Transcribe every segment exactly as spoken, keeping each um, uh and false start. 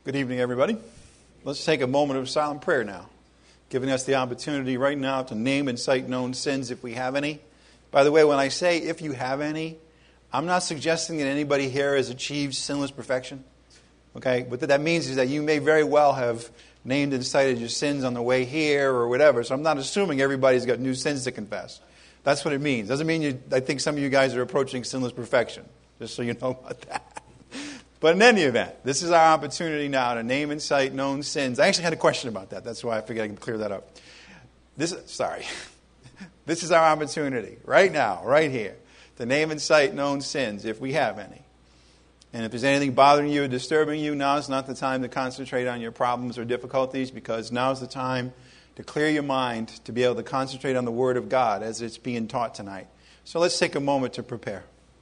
Good evening, everybody. Let's take a moment of silent prayer now, giving us the opportunity right now to name and cite known sins if we have any. By the way, when I say if you have any, I'm not suggesting that anybody here has achieved sinless perfection. Okay? What that means is that you may very well have named and cited your sins on the way here or whatever. So I'm not assuming everybody's got new sins to confess. That's what it means. Doesn't mean you, I think some of you guys are approaching sinless perfection, just so you know about that. But in any event, this is our opportunity now to name and cite known sins. I actually had a question about that. That's why I figured I can clear that up. This, sorry. This is our opportunity right now, right here, to name and cite known sins if we have any. And if there's anything bothering you or disturbing you, now is not the time to concentrate on your problems or difficulties, because now is the time to clear your mind to be able to concentrate on the Word of God as it's being taught tonight. So let's take a moment to prepare.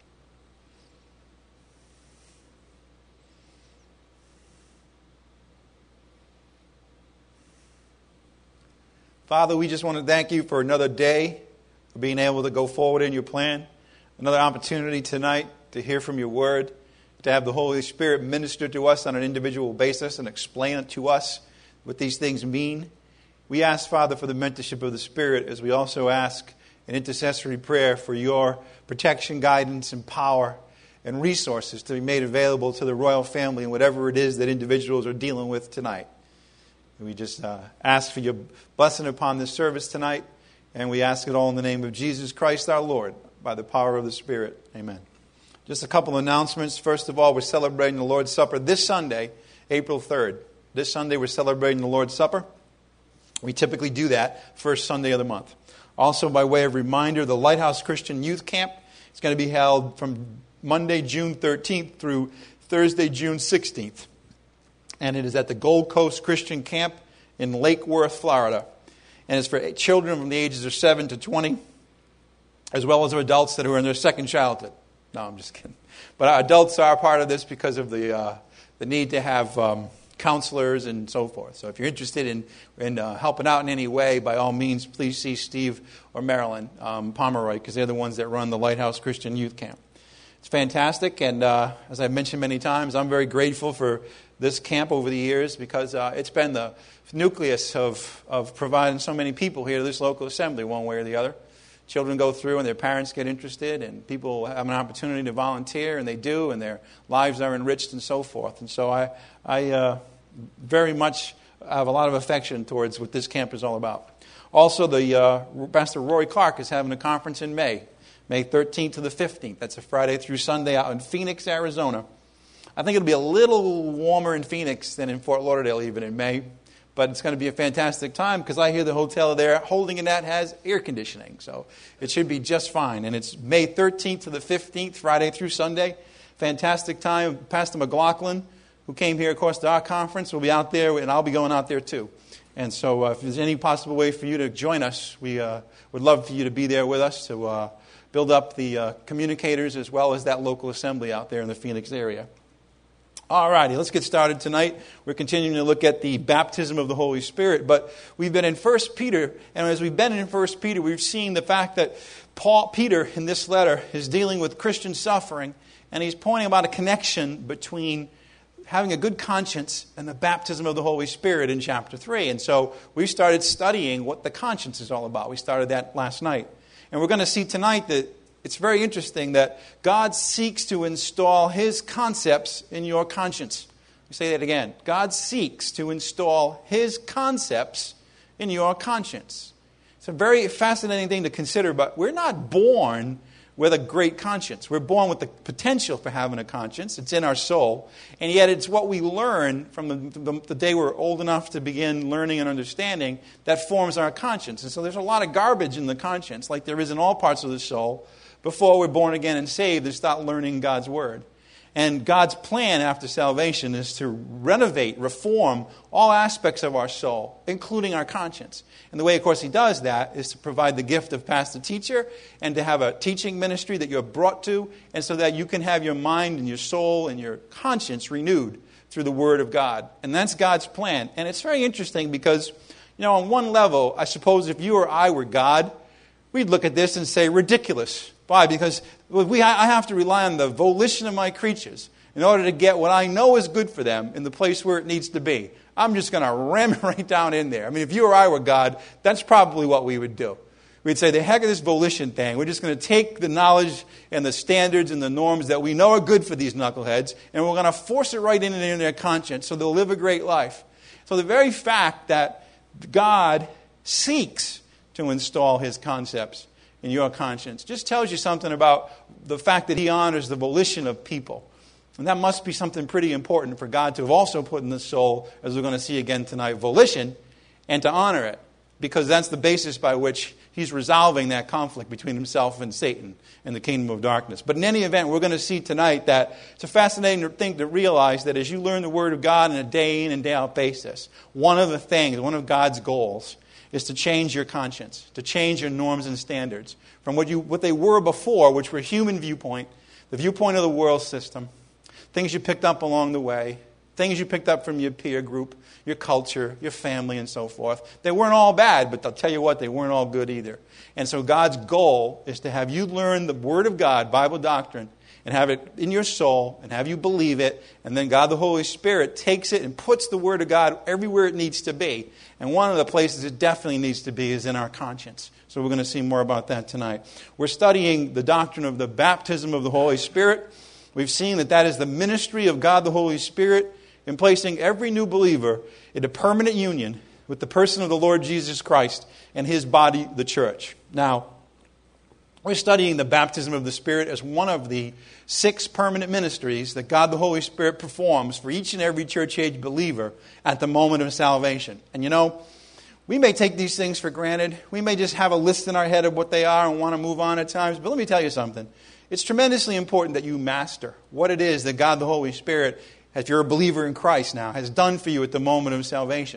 Father, we just want to thank you for another day, for being able to go forward in your plan. Another opportunity tonight to hear from your word, to have the Holy Spirit minister to us on an individual basis and explain it to us what these things mean. We ask, Father, for the mentorship of the Spirit, as we also ask an intercessory prayer for your protection, guidance, and power and resources to be made available to the royal family and whatever it is that individuals are dealing with tonight. We just uh, ask for your blessing upon this service tonight, and we ask it all in the name of Jesus Christ our Lord, by the power of the Spirit. Amen. Just a couple of announcements. First of all, we're celebrating the Lord's Supper this Sunday, April third. This Sunday we're celebrating the Lord's Supper. We typically do that first Sunday of the month. Also, by way of reminder, the Lighthouse Christian Youth Camp is going to be held from Monday, June thirteenth through Thursday, June sixteenth. And it is at the Gold Coast Christian Camp in Lake Worth, Florida. And it's for children from the ages of seven to twenty, as well as adults that are in their second childhood. No, I'm just kidding. But our adults are part of this because of the uh, the need to have um, counselors and so forth. So if you're interested in, in uh, helping out in any way, by all means, please see Steve or Marilyn um, Pomeroy, because they're the ones that run the Lighthouse Christian Youth Camp. It's fantastic, and uh, as I've mentioned many times, I'm very grateful for this camp over the years, because uh, it's been the nucleus of, of providing so many people here to this local assembly one way or the other. Children go through and their parents get interested, and people have an opportunity to volunteer, and they do, and their lives are enriched and so forth. And so I, I uh, very much have a lot of affection towards what this camp is all about. Also, the uh, Pastor Roy Clark is having a conference in May, May thirteenth to the fifteenth. That's a Friday through Sunday out in Phoenix, Arizona. I think it'll be a little warmer in Phoenix than in Fort Lauderdale even in May. But it's going to be a fantastic time, because I hear the hotel there, Holding in That, has air conditioning. So it should be just fine. And it's May thirteenth to the fifteenth, Friday through Sunday. Fantastic time. Pastor McLaughlin, who came here, of course, to our conference, will be out there, and I'll be going out there too. And so uh, if there's any possible way for you to join us, we uh, would love for you to be there with us to uh, build up the uh, communicators as well as that local assembly out there in the Phoenix area. All righty, let's get started tonight. We're continuing to look at the baptism of the Holy Spirit, but we've been in First Peter, and as we've been in First Peter, we've seen the fact that Paul, Peter, in this letter, is dealing with Christian suffering, and he's pointing about a connection between having a good conscience and the baptism of the Holy Spirit in chapter three. And so we started studying what the conscience is all about. We started that last night. And we're going to see tonight that it's very interesting that God seeks to install His concepts in your conscience. We say that again. God seeks to install His concepts in your conscience. It's a very fascinating thing to consider, but we're not born with a great conscience. We're born with the potential for having a conscience. It's in our soul. And yet it's what we learn from the, the, the day we're old enough to begin learning and understanding that forms our conscience. And so there's a lot of garbage in the conscience, like there is in all parts of the soul, before we're born again and saved and start learning God's Word. And God's plan after salvation is to renovate, reform all aspects of our soul, including our conscience. And the way, of course, He does that is to provide the gift of pastor-teacher and to have a teaching ministry that you're brought to, and so that you can have your mind and your soul and your conscience renewed through the Word of God. And that's God's plan. And it's very interesting because, you know, on one level, I suppose if you or I were God, we'd look at this and say, ridiculous. Why? Because we, I have to rely on the volition of my creatures. in order to get what I know is good for them in the place where it needs to be. I'm just going to ram it right down in there. I mean, if you or I were God, that's probably what we would do. We'd say, the heck of this volition thing. We're just going to take the knowledge and the standards and the norms that we know are good for these knuckleheads, and we're going to force it right in, in their conscience so they'll live a great life. So the very fact that God seeks to install his concepts in your conscience just tells you something about the fact that he honors the volition of people. And that must be something pretty important for God to have also put in the soul, as we're going to see again tonight, volition, and to honor it. Because that's the basis by which he's resolving that conflict between himself and Satan and the kingdom of darkness. But in any event, we're going to see tonight that it's a fascinating thing to realize that as you learn the Word of God on a day in and day out basis, one of the things, one of God's goals, is to change your conscience, to change your norms and standards from what you what they were before, which were human viewpoint, the viewpoint of the world system, things you picked up along the way, things you picked up from your peer group, your culture, your family, and so forth. They weren't all bad, but I'll tell you what, they weren't all good either. And so God's goal is to have you learn the Word of God, Bible doctrine, and have it in your soul, and have you believe it, and then God the Holy Spirit takes it and puts the Word of God everywhere it needs to be. And one of the places it definitely needs to be is in our conscience. So we're going to see more about that tonight. We're studying the doctrine of the baptism of the Holy Spirit. We've seen that that is the ministry of God the Holy Spirit in placing every new believer in a permanent union with the person of the Lord Jesus Christ and his body, the church. Now, we're studying the baptism of the Spirit as one of the six permanent ministries that God the Holy Spirit performs for each and every church-age believer at the moment of salvation. And you know, we may take these things for granted. We may just have a list in our head of what they are and want to move on at times. But let me tell you something. It's tremendously important that you master what it is that God the Holy Spirit, as you're a believer in Christ now, has done for you at the moment of salvation.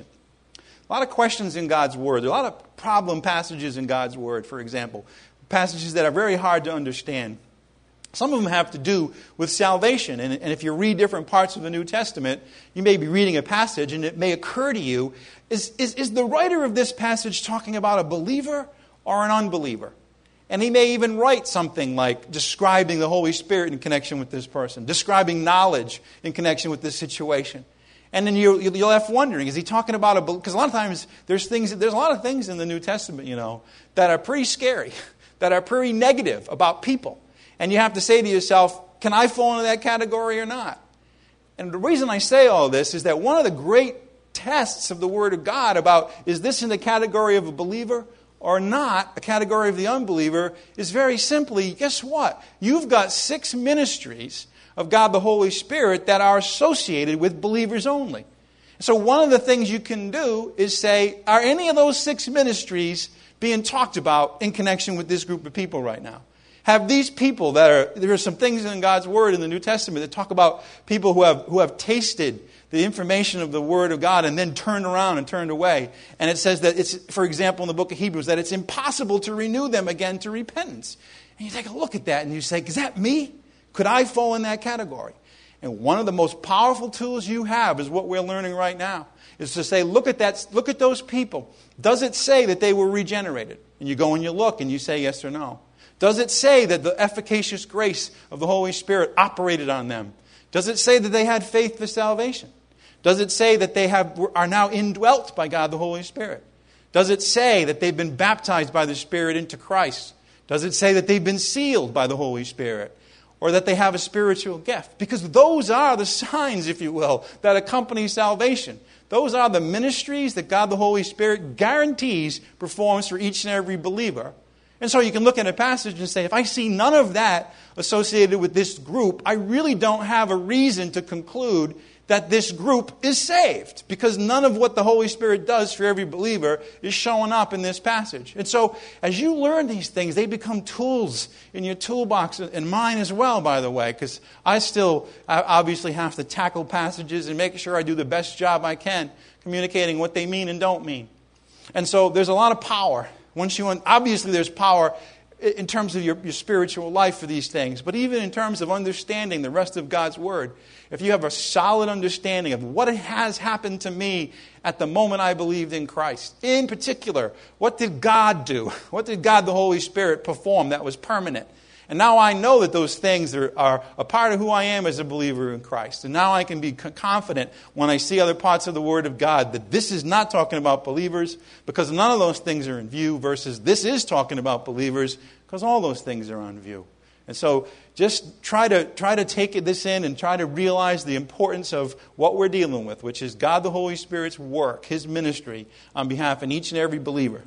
A lot of questions in God's Word. There are a lot of problem passages in God's Word, for example. Passages that are very hard to understand. Some of them have to do with salvation. And, and if you read different parts of the New Testament, you may be reading a passage and it may occur to you, is, is, is the writer of this passage talking about a believer or an unbeliever? And he may even write something like describing the Holy Spirit in connection with this person, describing knowledge in connection with this situation. And then you're, you're left wondering, is he talking about a... Because a lot of times there's things, there's a lot of things in the New Testament, you know, that are pretty scary, that are pretty negative about people. And you have to say to yourself, can I fall into that category or not? And the reason I say all this is that one of the great tests of the Word of God about, is this in the category of a believer or not, a category of the unbeliever, is very simply, guess what? You've got six ministries of God the Holy Spirit that are associated with believers only. So one of the things you can do is say, are any of those six ministries being talked about in connection with this group of people right now? Have these people that are, there are some things in God's Word in the New Testament that talk about people who have who have tasted the information of the Word of God and then turned around and turned away. And it says that it's, for example, in the book of Hebrews, that it's impossible to renew them again to repentance. And you take a look at that and you say, is that me? Could I fall in that category? And one of the most powerful tools you have is what we're learning right now, is to say, look at that, look at those people. Does it say that they were regenerated? And you go and you look and you say yes or no. Does it say that the efficacious grace of the Holy Spirit operated on them? Does it say that they had faith for salvation? Does it say that they have are now indwelt by God the Holy Spirit? Does it say that they've been baptized by the Spirit into Christ? Does it say that they've been sealed by the Holy Spirit? Or that they have a spiritual gift? Because those are the signs, if you will, that accompany salvation. Those are the ministries that God the Holy Spirit guarantees performs for each and every believer. And so you can look at a passage and say, if I see none of that associated with this group, I really don't have a reason to conclude that this group is saved, because none of what the Holy Spirit does for every believer is showing up in this passage. And so as you learn these things, they become tools in your toolbox, and mine as well, by the way, because I still obviously have to tackle passages and make sure I do the best job I can communicating what they mean and don't mean. And so there's a lot of power. Once you, obviously there's power in terms of your, your spiritual life for these things, but even in terms of understanding the rest of God's Word. If you have a solid understanding of what has happened to me at the moment I believed in Christ, in particular, what did God do? What did God the Holy Spirit perform that was permanent? And now I know that those things are, are a part of who I am as a believer in Christ. And now I can be confident when I see other parts of the Word of God that this is not talking about believers because none of those things are in view, versus this is talking about believers because all those things are on view. And so just try to try to take this in and try to realize the importance of what we're dealing with, which is God the Holy Spirit's work, His ministry on behalf of each and every believer.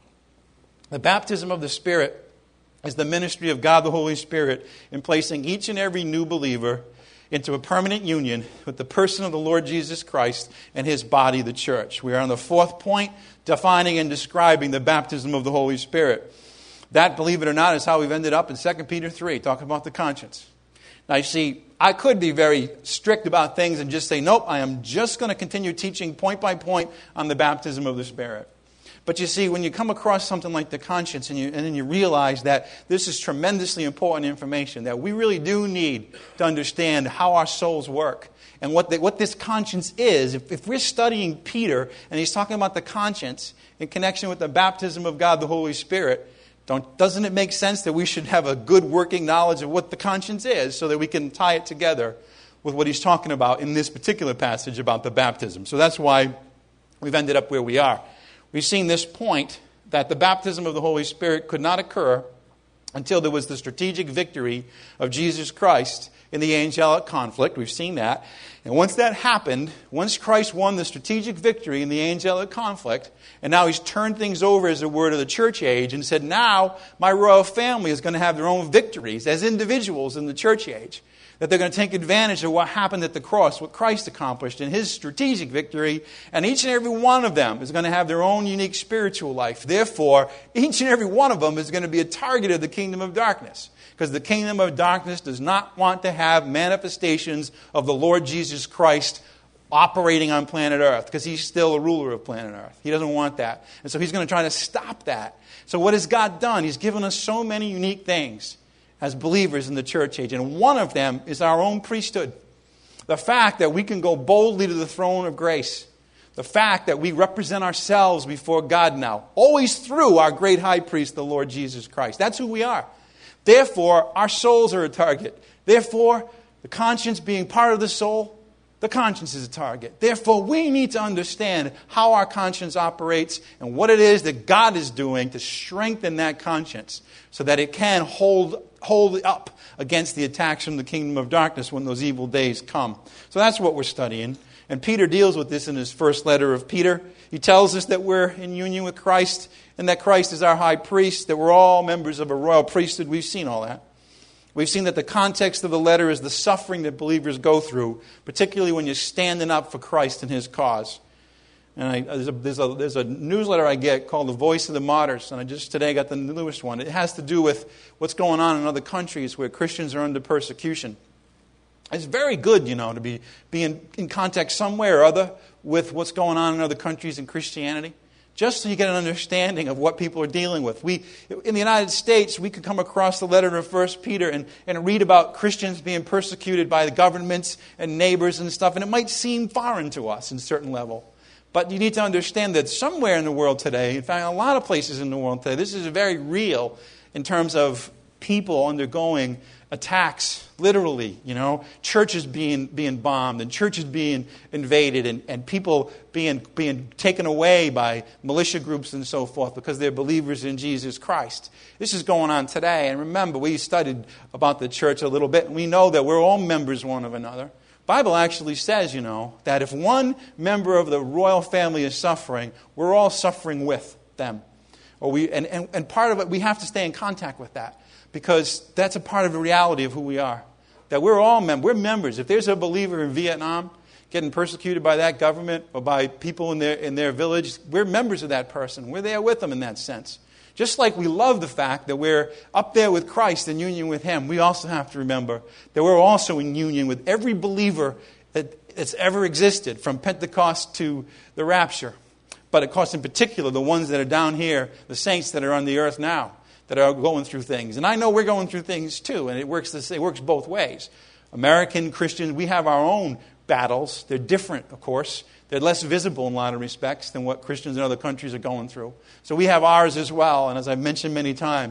The baptism of the Spirit is the ministry of God the Holy Spirit in placing each and every new believer into a permanent union with the person of the Lord Jesus Christ and His body, the church. We are on the fourth point, defining and describing the baptism of the Holy Spirit. That, believe it or not, is how we've ended up in Second Peter three, talking about the conscience. Now, you see, I could be very strict about things and just say, nope, I am just going to continue teaching point by point on the baptism of the Spirit. But you see, when you come across something like the conscience and, you, and then you realize that this is tremendously important information, that we really do need to understand how our souls work and what, the, what this conscience is. If, if we're studying Peter and he's talking about the conscience in connection with the baptism of God the Holy Spirit, don't, doesn't it make sense that we should have a good working knowledge of what the conscience is so that we can tie it together with what he's talking about in this particular passage about the baptism? So that's why we've ended up where we are. We've seen this point that the baptism of the Holy Spirit could not occur until there was the strategic victory of Jesus Christ in the angelic conflict. We've seen that. And once that happened, once Christ won the strategic victory in the angelic conflict, and now He's turned things over, as it were, to the church age and said, now my royal family is going to have their own victories as individuals in the church age. That they're going to take advantage of what happened at the cross, what Christ accomplished in His strategic victory, and each and every one of them is going to have their own unique spiritual life. Therefore, each and every one of them is going to be a target of the kingdom of darkness, because the kingdom of darkness does not want to have manifestations of the Lord Jesus Christ operating on planet Earth, because He's still a ruler of planet Earth. He doesn't want that. And so He's going to try to stop that. So what has God done? He's given us so many unique things as believers in the church age. And one of them is our own priesthood. The fact that we can go boldly to the throne of grace. The fact that we represent ourselves before God now. Always through our great high priest, the Lord Jesus Christ. That's who we are. Therefore, our souls are a target. Therefore, the conscience being part of the soul, the conscience is a target. Therefore, we need to understand how our conscience operates and what it is that God is doing to strengthen that conscience so that it can hold hold up against the attacks from the kingdom of darkness when those evil days come. So that's what we're studying. And Peter deals with this in his first letter of Peter. He tells us that we're in union with Christ and that Christ is our high priest, that we're all members of a royal priesthood. We've seen all that. We've seen that the context of the letter is the suffering that believers go through, particularly when you're standing up for Christ and His cause. And I, there's, a, there's, a, there's a newsletter I get called The Voice of the Martyrs, and I just today got the newest one. It has to do with what's going on in other countries where Christians are under persecution. It's very good, you know, to be, be in, in contact some way or other with what's going on in other countries in Christianity, just so you get an understanding of what people are dealing with. We, in the United States, we could come across the letter of First Peter and, and read about Christians being persecuted by the governments and neighbors and stuff, and it might seem foreign to us in a certain level. But you need to understand that somewhere in the world today, in fact, a lot of places in the world today, this is very real in terms of people undergoing attacks, literally, you know, churches being being bombed and churches being invaded and, and people being being taken away by militia groups and so forth because they're believers in Jesus Christ. This is going on today. And remember, we studied about the church a little bit, and we know that we're all members one of another. The Bible actually says, you know, that if one member of the royal family is suffering, we're all suffering with them. Or we, and, and, and part of it, we have to stay in contact with that, because that's a part of the reality of who we are. That we're all members. We're members. If there's a believer in Vietnam getting persecuted by that government or by people in their, in their village, we're members of that person. We're there with them in that sense. Just like we love the fact that we're up there with Christ in union with Him, we also have to remember that we're also in union with every believer that, that's ever existed, from Pentecost to the rapture. But of course, in particular, the ones that are down here, the saints that are on the earth now, that are going through things. And I know we're going through things too, and it works this, it works both ways. American Christians, we have our own battles. They're different, of course. They're less visible in a lot of respects than what Christians in other countries are going through. So we have ours as well. And as I've mentioned many times,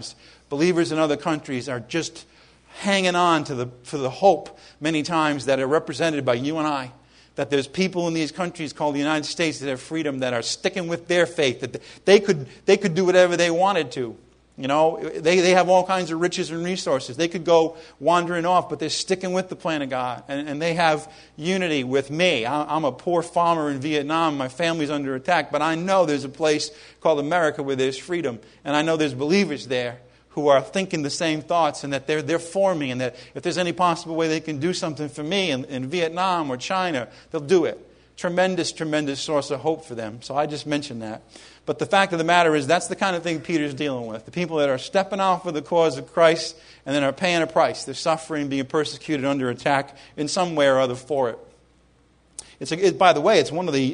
Believers in other countries are just hanging on to the, for the hope many times that are represented by you and I. That there's people in these countries called the United States that have freedom, that are sticking with their faith, that they could they could do whatever they wanted to. You know, they, they have all kinds of riches and resources. They could go wandering off, but they're sticking with the plan of God. And, and they have unity with me. I, I'm a poor farmer in Vietnam. My family's under attack. But I know there's a place called America where there's freedom. And I know there's believers there who are thinking the same thoughts, and that they're, they're for me. And that if there's any possible way they can do something for me in, in Vietnam or China, they'll do it. Tremendous, tremendous source of hope for them. So I just mentioned that. But the fact of the matter is, that's the kind of thing Peter's dealing with. The people that are stepping off for the cause of Christ and then are paying a price. They're suffering, being persecuted, under attack in some way or other for it. It's a, it, by the way, it's one of the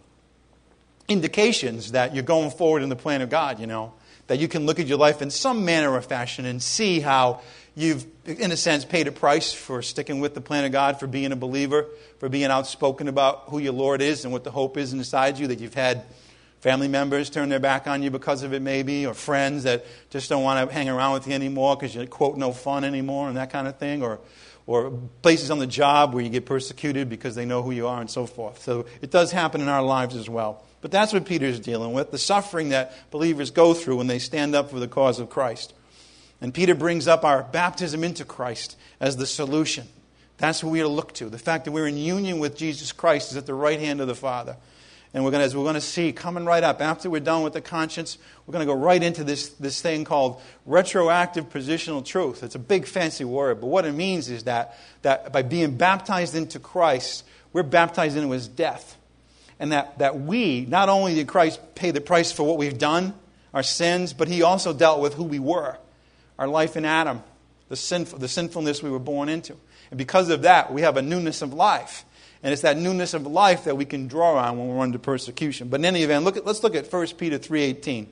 indications that you're going forward in the plan of God, you know. That you can look at your life in some manner or fashion and see how you've, in a sense, paid a price for sticking with the plan of God, for being a believer, for being outspoken about who your Lord is and what the hope is inside you, that you've had family members turn their back on you because of it maybe, or friends that just don't want to hang around with you anymore because you're, quote, no fun anymore and that kind of thing, or or places on the job where you get persecuted because they know who you are and so forth. So it does happen in our lives as well. But that's what Peter's dealing with, the suffering that believers go through when they stand up for the cause of Christ. And Peter brings up our baptism into Christ as the solution. That's what we are to look to. The fact that we're in union with Jesus Christ is at the right hand of the Father. And we're going to, as we're going to see, coming right up, after we're done with the conscience, we're going to go right into this, this thing called retroactive positional truth. It's a big fancy word, but what it means is that, that by being baptized into Christ, we're baptized into His death. And that, that we, not only did Christ pay the price for what we've done, our sins, but He also dealt with who we were, our life in Adam, the, sinful, the sinfulness we were born into. And because of that, we have a newness of life. And it's that newness of life that we can draw on when we're under persecution. But in any event, look at, let's look at First Peter three eighteen.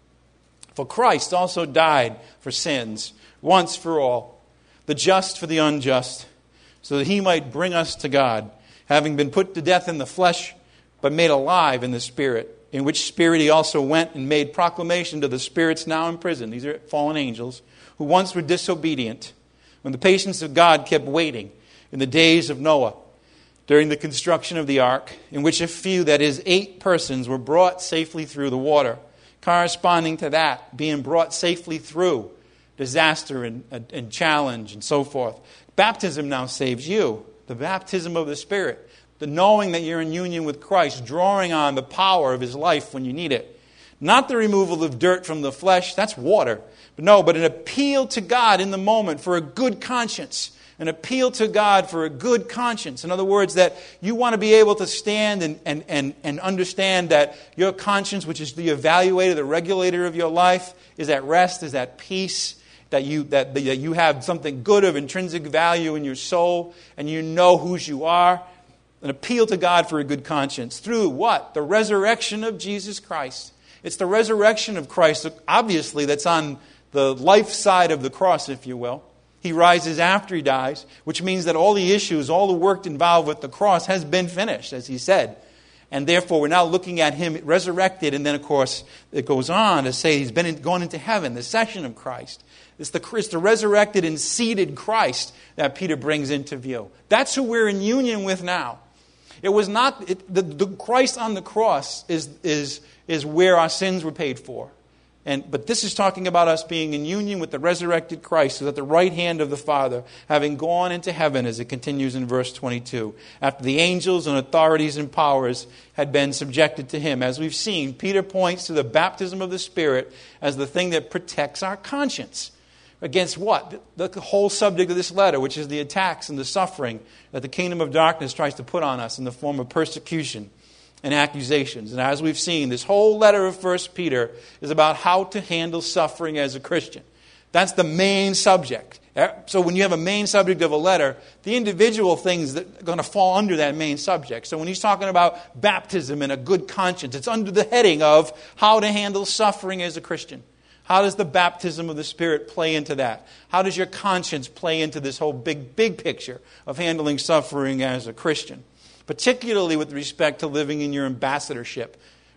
For Christ also died for sins, once for all, the just for the unjust, so that He might bring us to God, having been put to death in the flesh, but made alive in the Spirit, in which Spirit He also went and made proclamation to the spirits now in prison. These are fallen angels, who once were disobedient, when the patience of God kept waiting in the days of Noah, during the construction of the ark, in which a few, that is, eight persons, were brought safely through the water. Corresponding to that, being brought safely through disaster and, and challenge and so forth. Baptism now saves you. The baptism of the Spirit. The knowing that you're in union with Christ, drawing on the power of His life when you need it. Not the removal of dirt from the flesh, that's water. But no, but an appeal to God in the moment for a good conscience. An appeal to God for a good conscience. In other words, that you want to be able to stand and, and, and, and understand that your conscience, which is the evaluator, the regulator of your life, is at rest, is at peace, that you, that, that you have something good of intrinsic value in your soul, and you know whose you are. An appeal to God for a good conscience. Through what? The resurrection of Jesus Christ. It's the resurrection of Christ, obviously, that's on the life side of the cross, if you will. He rises after He dies, which means that all the issues, all the work involved with the cross has been finished, as He said. And therefore, we're now looking at Him resurrected. And then, of course, it goes on to say He's been in, gone into heaven, the session of Christ. It's the, it's the resurrected and seated Christ that Peter brings into view. That's who we're in union with now. It was not, it, the, the Christ on the cross is, is, is where our sins were paid for. And, but this is talking about us being in union with the resurrected Christ, who's at the right hand of the Father, having gone into heaven, as it continues in verse twenty-two, after the angels and authorities and powers had been subjected to Him. As we've seen, Peter points to the baptism of the Spirit as the thing that protects our conscience. Against what? The, the whole subject of this letter, which is the attacks and the suffering that the kingdom of darkness tries to put on us in the form of persecution and accusations. And as we've seen, this whole letter of First Peter is about how to handle suffering as a Christian. That's the main subject. So when you have a main subject of a letter, the individual things that are going to fall under that main subject. So when he's talking about baptism and a good conscience, it's under the heading of how to handle suffering as a Christian. How does the baptism of the Spirit play into that? How does your conscience play into this whole big, big picture of handling suffering as a Christian? Particularly with respect to living in your ambassadorship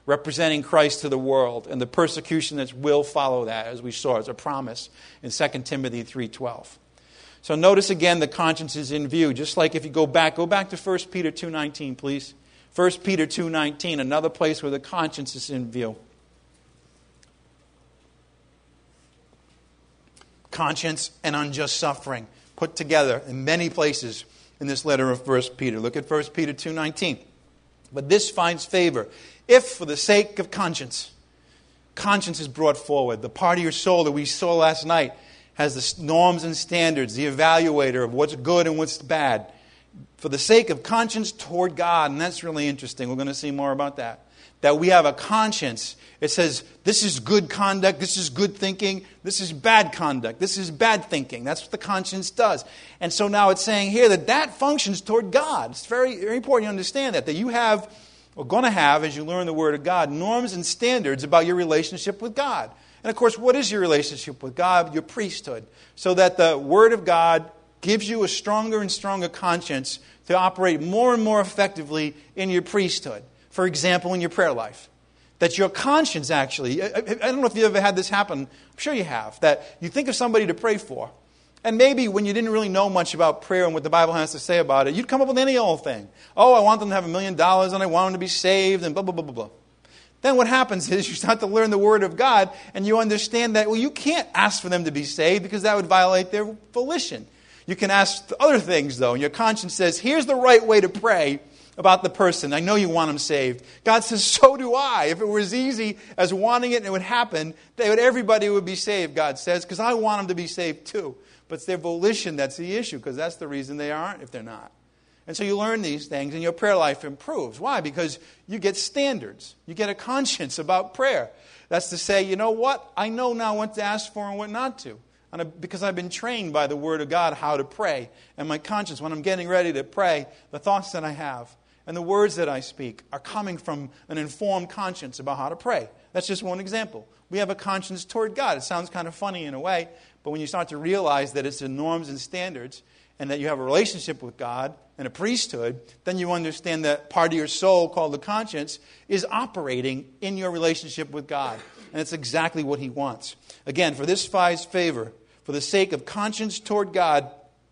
representing Christ to the world, and the persecution that will follow that, as we saw, as a promise in Second Timothy three twelve. So notice again the conscience is in view. Just like if you go back, go back to First Peter two nineteen, please. First Peter two nineteen, another place where the conscience is in view. Conscience and unjust suffering put together in many places in this letter of First Peter. Look at First Peter two nineteen. But this finds favor if, for the sake of conscience, conscience is brought forward. The part of your soul that we saw last night has the norms and standards, the evaluator of what's good and what's bad. For the sake of conscience toward God, and that's really interesting. We're going to see more about that. That we have a conscience. It says, this is good conduct, this is good thinking, this is bad conduct, this is bad thinking. That's what the conscience does. And so now it's saying here that that functions toward God. It's very, very important you understand that. That you have, or going to have, as you learn the Word of God, norms and standards about your relationship with God. And of course, what is your relationship with God? Your priesthood. So that the Word of God gives you a stronger and stronger conscience to operate more and more effectively in your priesthood. For example, in your prayer life. That your conscience actually, I, I don't know if you've ever had this happen, I'm sure you have, that you think of somebody to pray for, and maybe when you didn't really know much about prayer and what the Bible has to say about it, you'd come up with any old thing. Oh, I want them to have a million dollars, and I want them to be saved, and blah, blah, blah, blah, blah. Then what happens is you start to learn the Word of God, and you understand that, well, you can't ask for them to be saved because that would violate their volition. You can ask other things, though, and your conscience says, here's the right way to pray about the person. I know you want them saved. God says, so do I. If it were as easy as wanting it and it would happen, they would, everybody would be saved, God says, because I want them to be saved too. But it's their volition that's the issue, because that's the reason they aren't if they're not. And so you learn these things and your prayer life improves. Why? Because you get standards. You get a conscience about prayer. That's to say, you know what? I know now what to ask for and what not to. And I, because I've been trained by the Word of God how to pray. And my conscience, when I'm getting ready to pray, the thoughts that I have and the words that I speak are coming from an informed conscience about how to pray. That's just one example. We have a conscience toward God. It sounds kind of funny in a way, but when you start to realize that it's the norms and standards and that you have a relationship with God and a priesthood, then you understand that part of your soul called the conscience is operating in your relationship with God. And it's exactly what He wants. Again, for this finds favor, for the sake of conscience toward God,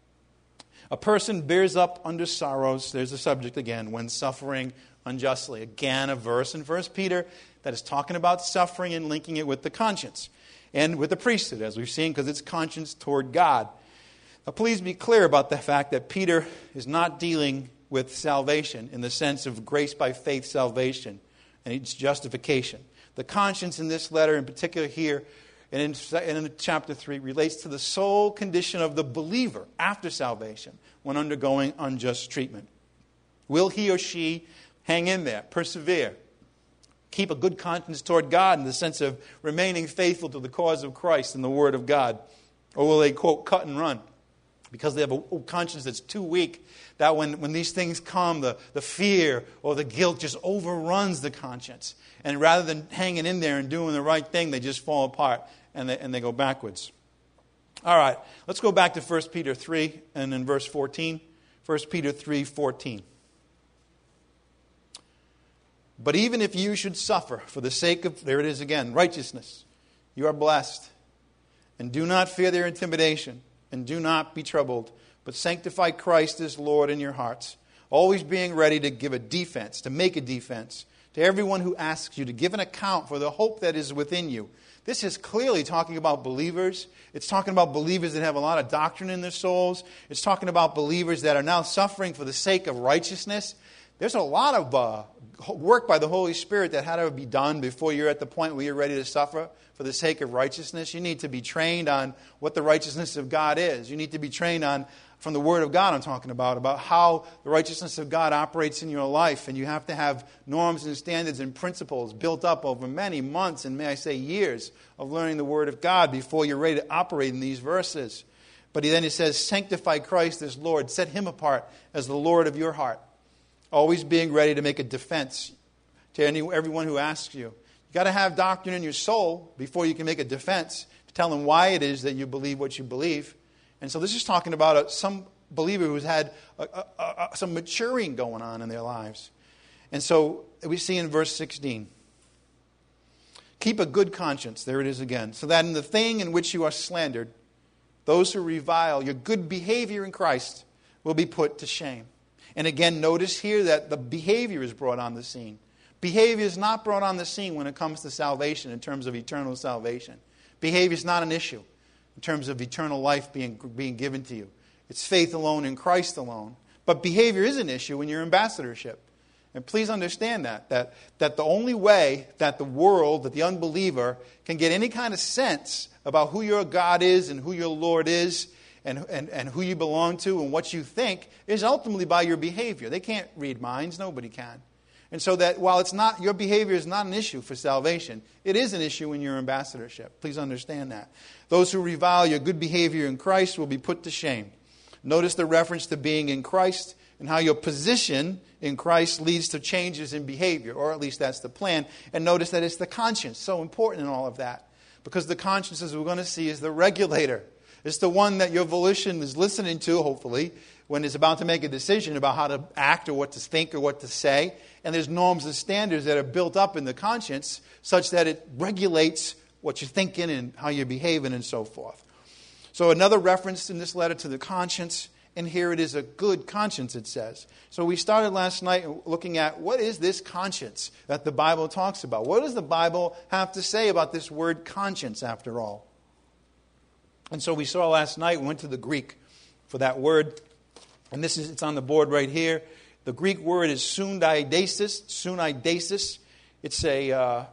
a person bears up under sorrows, there's the subject again, when suffering unjustly. Again, a verse in First Peter that is talking about suffering and linking it with the conscience and with the priesthood, as we've seen, because it's conscience toward God. Now, please be clear about the fact that Peter is not dealing with salvation in the sense of grace by faith salvation and its justification. The conscience in this letter, in particular here, and in, and in chapter three, relates to the sole condition of the believer after salvation when undergoing unjust treatment. Will he or she hang in there, persevere, keep a good conscience toward God in the sense of remaining faithful to the cause of Christ and the Word of God? Or will they, quote, cut and run because they have a conscience that's too weak that when, when these things come, the, the fear or the guilt just overruns the conscience. And rather than hanging in there and doing the right thing, they just fall apart and they, and they go backwards. All right, let's go back to First Peter three and in verse fourteen. First Peter three fourteen. But even if you should suffer for the sake of, there it is again, righteousness, you are blessed. And do not fear their intimidation, and do not be troubled, but sanctify Christ as Lord in your hearts, always being ready to give a defense, to make a defense, to everyone who asks you to give an account for the hope that is within you. This is clearly talking about believers. It's talking about believers that have a lot of doctrine in their souls. It's talking about believers that are now suffering for the sake of righteousness. There's a lot of uh, work by the Holy Spirit that had to be done before you're at the point where you're ready to suffer for the sake of righteousness. You need to be trained on what the righteousness of God is. You need to be trained on, from the Word of God I'm talking about, about how the righteousness of God operates in your life. And you have to have norms and standards and principles built up over many months and, may I say, years of learning the Word of God before you're ready to operate in these verses. But then he says, sanctify Christ as Lord. Set Him apart as the Lord of your heart. Always being ready to make a defense to any, everyone who asks you. You've got to have doctrine in your soul before you can make a defense to tell them why it is that you believe what you believe. And so this is talking about a, some believer who's had a, a, a, some maturing going on in their lives. And so we see in verse sixteen, Keep a good conscience, there it is again, so that in the thing in which you are slandered, those who revile your good behavior in Christ will be put to shame. And again, notice here that the behavior is brought on the scene. Behavior is not brought on the scene when it comes to salvation in terms of eternal salvation. Behavior is not an issue in terms of eternal life being, being given to you. It's faith alone in Christ alone. But behavior is an issue in your ambassadorship. And please understand that, that, that the only way that the world, that the unbeliever, can get any kind of sense about who your God is and who your Lord is and, and, and who you belong to and what you think is ultimately by your behavior. They can't read minds. Nobody can. And so that while it's not, your behavior is not an issue for salvation, it is an issue in your ambassadorship. Please understand that. Those who revile your good behavior in Christ will be put to shame. Notice the reference to being in Christ and how your position in Christ leads to changes in behavior, or at least that's the plan. And notice that it's the conscience, so important in all of that. Because the conscience, as we're going to see, is the regulator. It's the one that your volition is listening to, hopefully, when it's about to make a decision about how to act or what to think or what to say. And there's norms and standards that are built up in the conscience such that it regulates what you're thinking and how you're behaving and so forth. So another reference in this letter to the conscience, and here it is, a good conscience, it says. So we started last night looking at what is this conscience that the Bible talks about? What does the Bible have to say about this word conscience, after all? And so we saw last night, we went to the Greek for that word, and this is it's on the board right here. The Greek word is sundidesis, sundidesis. It's a, uh,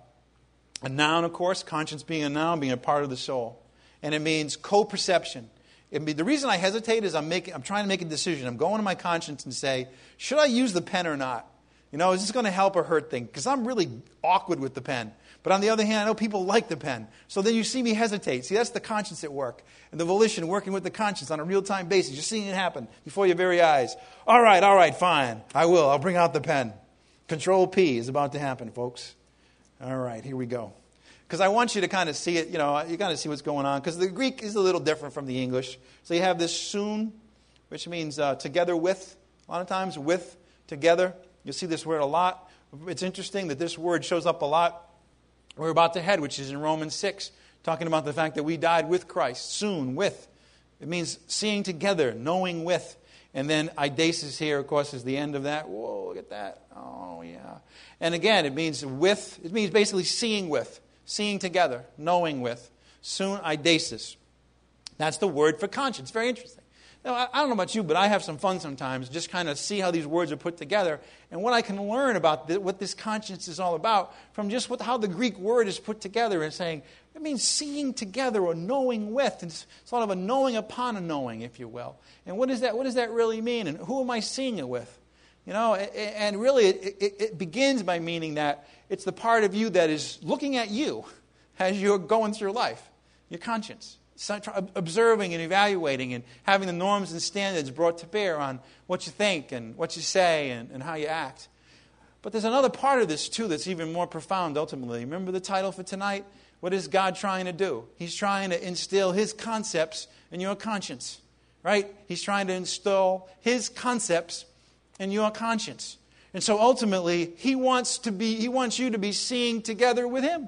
a noun, of course, conscience being a noun, being a part of the soul. And it means co-perception. It mean, the reason I hesitate is I'm making, I'm trying to make a decision. I'm going to my conscience and say, should I use the pen or not? You know, is this going to help or hurt things? Because I'm really awkward with the pen. But on the other hand, I know people like the pen. So then you see me hesitate. See, that's the conscience at work. And the volition working with the conscience on a real-time basis. You're seeing it happen before your very eyes. All right, all right, fine. I will. I'll bring out the pen. Control P is about to happen, folks. All right, here we go. Because I want you to kind of see it, you know, you kind of see what's going on. Because the Greek is a little different from the English. So you have this soon, which means uh, together with. A lot of times with, together. You'll see this word a lot. It's interesting that this word shows up a lot. We're about to head, which is in Romans six, talking about the fact that we died with Christ. Soon, with. It means seeing together, knowing with. And then eidesis here, of course, is the end of that. Whoa, look at that. Oh, yeah. And again, it means with. It means basically seeing with. Seeing together, knowing with, soon eidesis. That's the word for conscience. Very interesting. Now, I don't know about you, but I have some fun sometimes, just kind of see how these words are put together and what I can learn about the, what this conscience is all about from just what, how the Greek word is put together and saying, it means seeing together or knowing with. It's sort of a knowing upon a knowing, if you will. And what, is that, what does that really mean? And who am I seeing it with? You know, and really it, it, it begins by meaning that it's the part of you that is looking at you as you're going through life, your conscience, observing and evaluating and having the norms and standards brought to bear on what you think and what you say and, and how you act. But there's another part of this too that's even more profound ultimately. Remember the title for tonight? What is God trying to do? He's trying to instill His concepts in your conscience, right? He's trying to instill His concepts in your conscience. And so ultimately, He wants to be, He wants you to be seeing together with Him.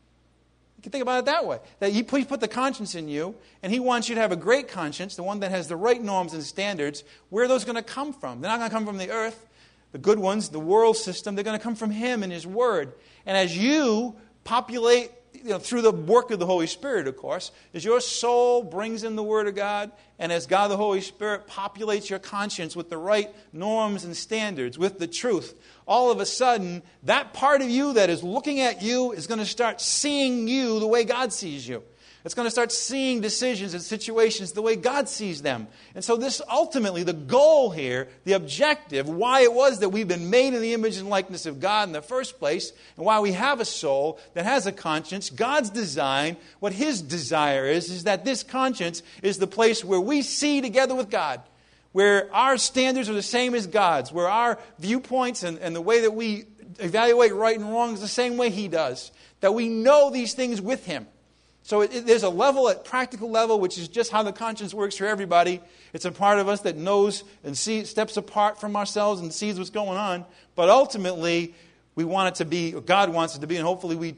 You can think about it that way. That He please put the conscience in you, and He wants you to have a great conscience, the one that has the right norms and standards. Where are those going to come from? They're not going to come from the earth, the good ones, the world system. They're going to come from Him and His Word. And as you populate, you know, through the work of the Holy Spirit, of course, as your soul brings in the Word of God, and as God the Holy Spirit populates your conscience with the right norms and standards, with the truth, all of a sudden, that part of you that is looking at you is going to start seeing you the way God sees you. It's going to start seeing decisions and situations the way God sees them. And so this ultimately, the goal here, the objective, why it was that we've been made in the image and likeness of God in the first place, and why we have a soul that has a conscience, God's design, what His desire is, is that this conscience is the place where we see together with God, where our standards are the same as God's, where our viewpoints and, and the way that we evaluate right and wrong is the same way He does, that we know these things with Him. So it, it, there's a level, at practical level, which is just how the conscience works for everybody. It's a part of us that knows and sees, steps apart from ourselves and sees what's going on. But ultimately, we want it to be, God wants it to be, and hopefully we too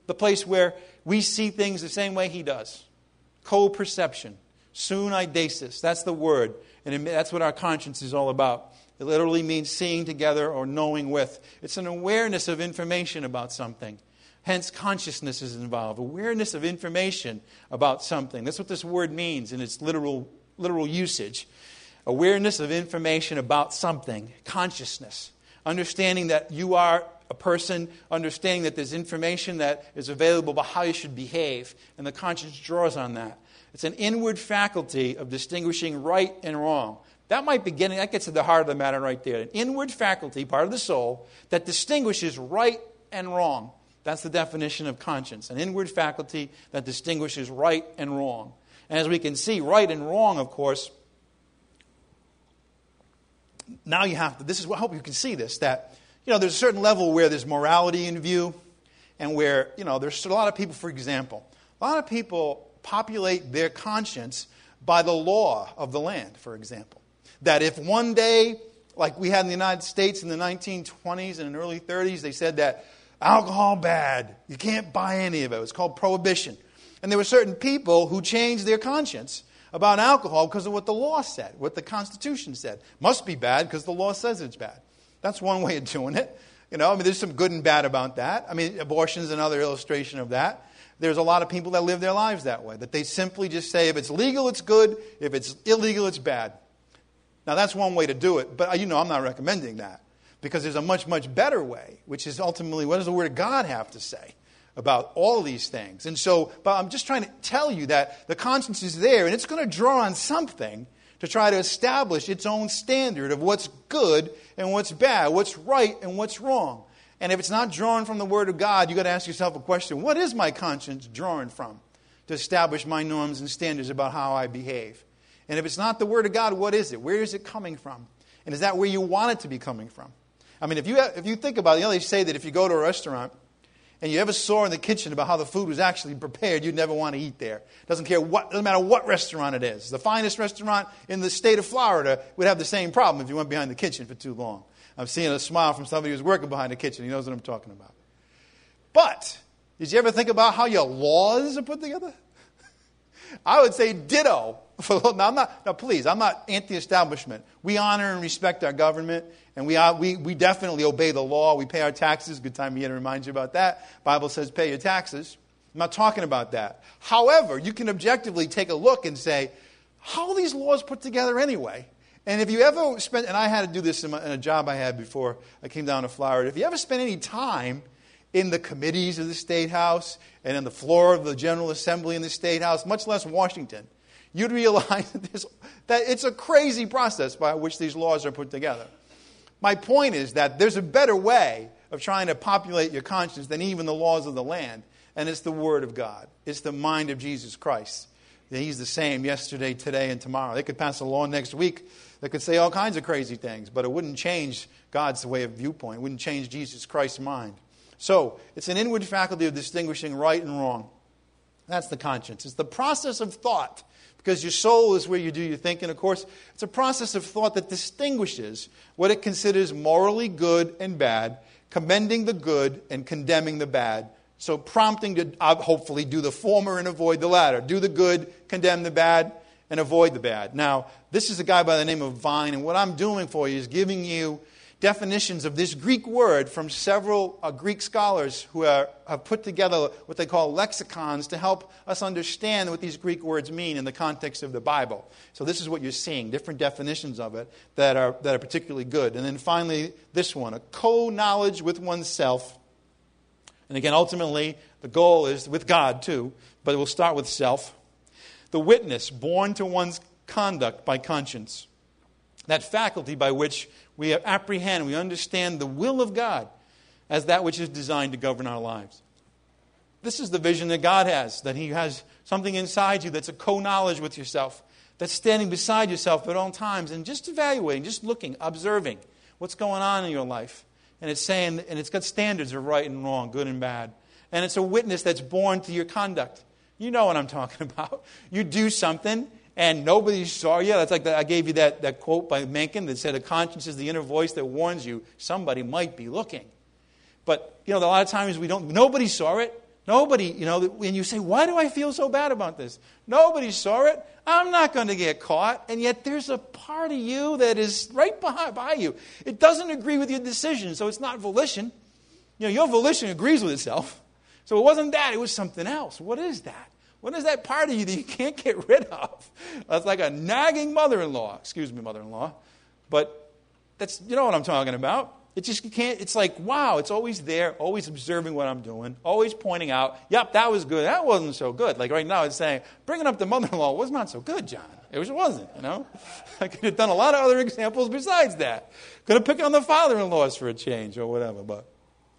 the place where we see things the same way he does. Co-perception. Suneidesis. That's the word. And that's what our conscience is all about. It literally means seeing together or knowing with. It's an awareness of information about something. Hence, consciousness is involved. Awareness of information about something. That's what this word means in its literal, literal usage. Awareness of information about something. Consciousness. Understanding that you are a person, understanding that there's information that is available about how you should behave. And the conscience draws on that. It's an inward faculty of distinguishing right and wrong. That might be getting, that gets to the heart of the matter right there. An inward faculty, part of the soul, that distinguishes right and wrong. That's the definition of conscience. An inward faculty that distinguishes right and wrong. And as we can see, right and wrong, of course, now you have to, this is what I hope you can see this, that, you know, there's a certain level where there's morality in view, and where, you know, there's a lot of people, for example, a lot of people populate their conscience by the law of the land, for example. That if one day, like we had in the United States in the nineteen twenties and early thirties, they said that alcohol bad, you can't buy any of it. It was called prohibition. And there were certain people who changed their conscience about alcohol because of what the law said, what the Constitution said. Must be bad because the law says it's bad. That's one way of doing it. You know, I mean, there's some good and bad about that. I mean, abortion is another illustration of that. There's a lot of people that live their lives that way, that they simply just say if it's legal, it's good. If it's illegal, it's bad. Now, that's one way to do it, but you know I'm not recommending that because there's a much, much better way, which is ultimately what does the Word of God have to say about all of these things. And so, but I'm just trying to tell you that the conscience is there, and it's going to draw on something to try to establish its own standard of what's good and what's bad, what's right and what's wrong. And if it's not drawn from the Word of God, you've got to ask yourself a question. What is my conscience drawing from to establish my norms and standards about how I behave? And if it's not the Word of God, what is it? Where is it coming from? And is that where you want it to be coming from? I mean, if you have, if you think about it, you know, they say that if you go to a restaurant and you ever saw in the kitchen about how the food was actually prepared, you'd never want to eat there. Doesn't care what, doesn't matter what restaurant it is. The finest restaurant in the state of Florida would have the same problem if you went behind the kitchen for too long. I'm seeing a smile from somebody who's working behind the kitchen. He knows what I'm talking about. But did you ever think about how your laws are put together? I would say ditto. Now, I'm not, now, please, I'm not anti-establishment. We honor and respect our government, and we, are, we, we definitely obey the law. We pay our taxes. Good time here to remind you about that. Bible says pay your taxes. I'm not talking about that. However, you can objectively take a look and say, how are these laws put together anyway? And if you ever spent, and I had to do this in, my, in a job I had before I came down to Florida, if you ever spent any time in the committees of the State House and on the floor of the General Assembly in the State House, much less Washington, you'd realize that, this, that it's a crazy process by which these laws are put together. My point is that there's a better way of trying to populate your conscience than even the laws of the land, and it's the Word of God. It's the mind of Jesus Christ. He's the same yesterday, today, and tomorrow. They could pass a law next week that could say all kinds of crazy things, but it wouldn't change God's way of viewpoint. It wouldn't change Jesus Christ's mind. So, it's an inward faculty of distinguishing right and wrong. That's the conscience. It's the process of thought, because your soul is where you do your thinking, of course. It's a process of thought that distinguishes what it considers morally good and bad, commending the good and condemning the bad. So prompting to uh, hopefully do the former and avoid the latter. Do the good, condemn the bad, and avoid the bad. Now, this is a guy by the name of Vine, and what I'm doing for you is giving you definitions of this Greek word from several uh, Greek scholars who are, have put together what they call lexicons to help us understand what these Greek words mean in the context of the Bible. So this is what you're seeing, different definitions of it that are, that are particularly good. And then finally, this one, a co-knowledge with oneself. And again, ultimately, the goal is with God too, but we'll start with self. The witness born to one's conduct by conscience. That faculty by which we apprehend, we understand the will of God as that which is designed to govern our lives. This is the vision that God has, that He has something inside you that's a co-knowledge with yourself, that's standing beside yourself at all times and just evaluating, just looking, observing what's going on in your life. And it's saying, and it's got standards of right and wrong, good and bad. And it's a witness that's born to your conduct. You know what I'm talking about. You do something and nobody saw you. That's like the, I gave you that, that quote by Mencken that said, a conscience is the inner voice that warns you somebody might be looking. But, you know, a lot of times we don't, nobody saw it. Nobody, you know, when you say, why do I feel so bad about this? Nobody saw it. I'm not going to get caught. And yet there's a part of you that is right behind, by you. It doesn't agree with your decision, so it's not volition. You know, your volition agrees with itself. So it wasn't that, it was something else. What is that? What is that part of you that you can't get rid of? That's like a nagging mother-in-law. Excuse me, mother-in-law. But that's, you know what I'm talking about. It just you can't, it's like, wow, it's always there, always observing what I'm doing, always pointing out, yep, that was good, that wasn't so good. Like right now it's saying, bringing up the mother-in-law was not so good, John. It was, wasn't, you know. I could have done a lot of other examples besides that. Could have picked on the father-in-laws for a change or whatever, but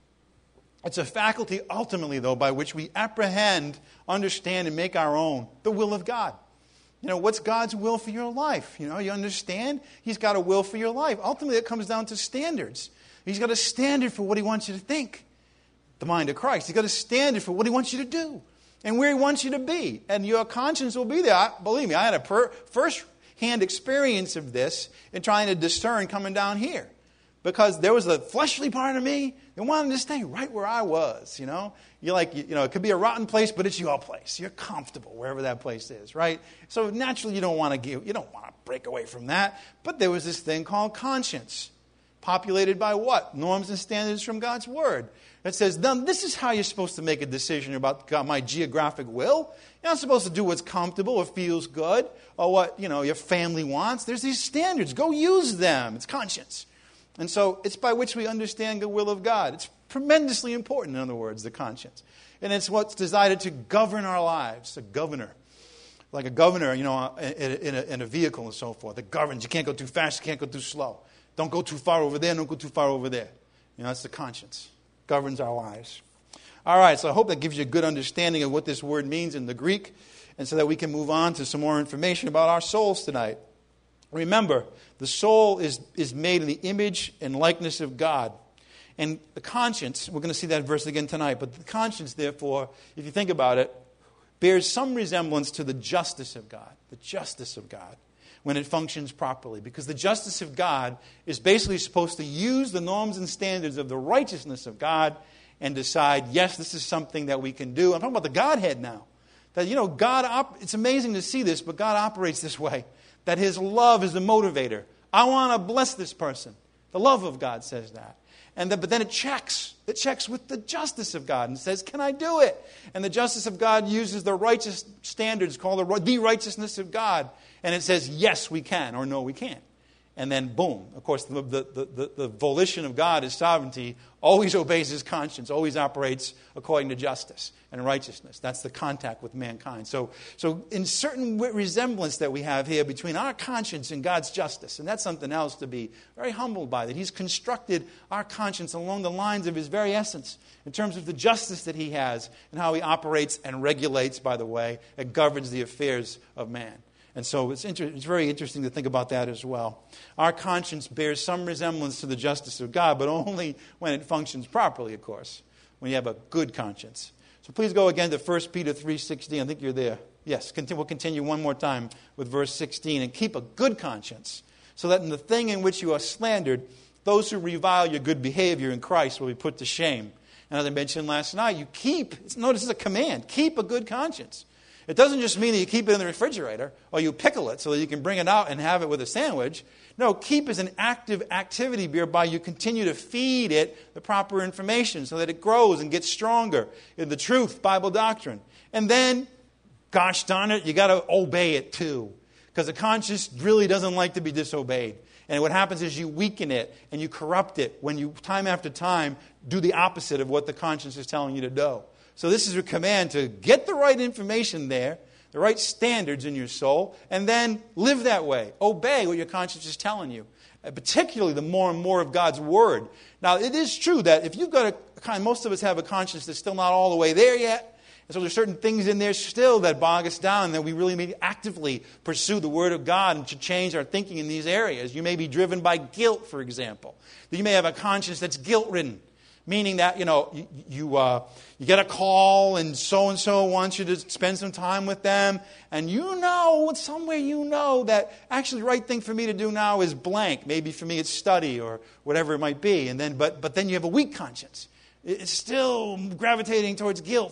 it's a faculty ultimately, though, by which we apprehend, understand, and make our own the will of God. You know, what's God's will for your life? You know, you understand? He's got a will for your life. Ultimately, it comes down to standards. He's got a standard for what he wants you to think, the mind of Christ. He's got a standard for what he wants you to do and where he wants you to be. And your conscience will be there. I, believe me, I had a per, first-hand experience of this in trying to discern coming down here. Because there was a fleshly part of me that wanted to stay right where I was, you know. You're like, you know, it could be a rotten place, but it's your place. You're comfortable wherever that place is, right? So naturally you don't want to give, you don't want to break away from that. But there was this thing called conscience, populated by what? Norms and standards from God's Word. That says, now this is how you're supposed to make a decision about God, my geographic will. You're not supposed to do what's comfortable or feels good or what, you know, your family wants. There's these standards. Go use them. It's conscience. And so it's by which we understand the will of God. It's tremendously important, in other words, the conscience. And it's what's designed to govern our lives, a governor. Like a governor, you know, in a, in a vehicle and so forth. It governs. You can't go too fast, you can't go too slow. Don't go too far over there, don't go too far over there. You know, that's the conscience. Governs our lives. All right, so I hope that gives you a good understanding of what this word means in the Greek, and so that we can move on to some more information about our souls tonight. Remember, the soul is, is made in the image and likeness of God. And the conscience, we're going to see that verse again tonight, but the conscience, therefore, if you think about it, bears some resemblance to the justice of God. The justice of God, when it functions properly. Because the justice of God is basically supposed to use the norms and standards of the righteousness of God and decide, yes, this is something that we can do. I'm talking about the Godhead now. That, you know, God, op- it's amazing to see this, but God operates this way. That his love is the motivator. I want to bless this person. The love of God says that. And the, but then it checks. It checks with the justice of God and says, can I do it? And the justice of God uses the righteous standards called the, the righteousness of God. And it says, yes, we can, or no, we can't. And then, boom. Of course, the, the, the, the volition of God, his sovereignty, always obeys his conscience, always operates according to justice and righteousness. That's the contact with mankind. So, so in certain resemblance that we have here between our conscience and God's justice, and that's something else to be very humbled by, that he's constructed our conscience along the lines of his very essence in terms of the justice that he has and how he operates and regulates, by the way, and governs the affairs of man. And so it's, inter- it's very interesting to think about that as well. Our conscience bears some resemblance to the justice of God, but only when it functions properly, of course, when you have a good conscience. So please go again to First Peter three sixteen. I think you're there. Yes, continue, we'll continue one more time with verse sixteen. And keep a good conscience, so that in the thing in which you are slandered, those who revile your good behavior in Christ will be put to shame. And as I mentioned last night, you keep, notice it's a command, keep a good conscience. It doesn't just mean that you keep it in the refrigerator or you pickle it so that you can bring it out and have it with a sandwich. No, keep is an active activity whereby you continue to feed it the proper information so that it grows and gets stronger in the truth, Bible doctrine. And then, gosh darn it, you got to obey it too. Because the conscience really doesn't like to be disobeyed. And what happens is you weaken it and you corrupt it when you, time after time, do the opposite of what the conscience is telling you to do. So this is a command to get the right information there, the right standards in your soul, and then live that way. Obey what your conscience is telling you, particularly the more and more of God's Word. Now, it is true that if you've got a kind, most of us have a conscience that's still not all the way there yet, and so there's certain things in there still that bog us down, and that we really may actively pursue the Word of God and to change our thinking in these areas. You may be driven by guilt, for example. You may have a conscience that's guilt-ridden. Meaning that, you know, you you, uh, you get a call and so-and-so wants you to spend some time with them. And you know, somewhere you know that actually the right thing for me to do now is blank. Maybe for me it's study or whatever it might be. And then, but, but then you have a weak conscience. It's still gravitating towards guilt.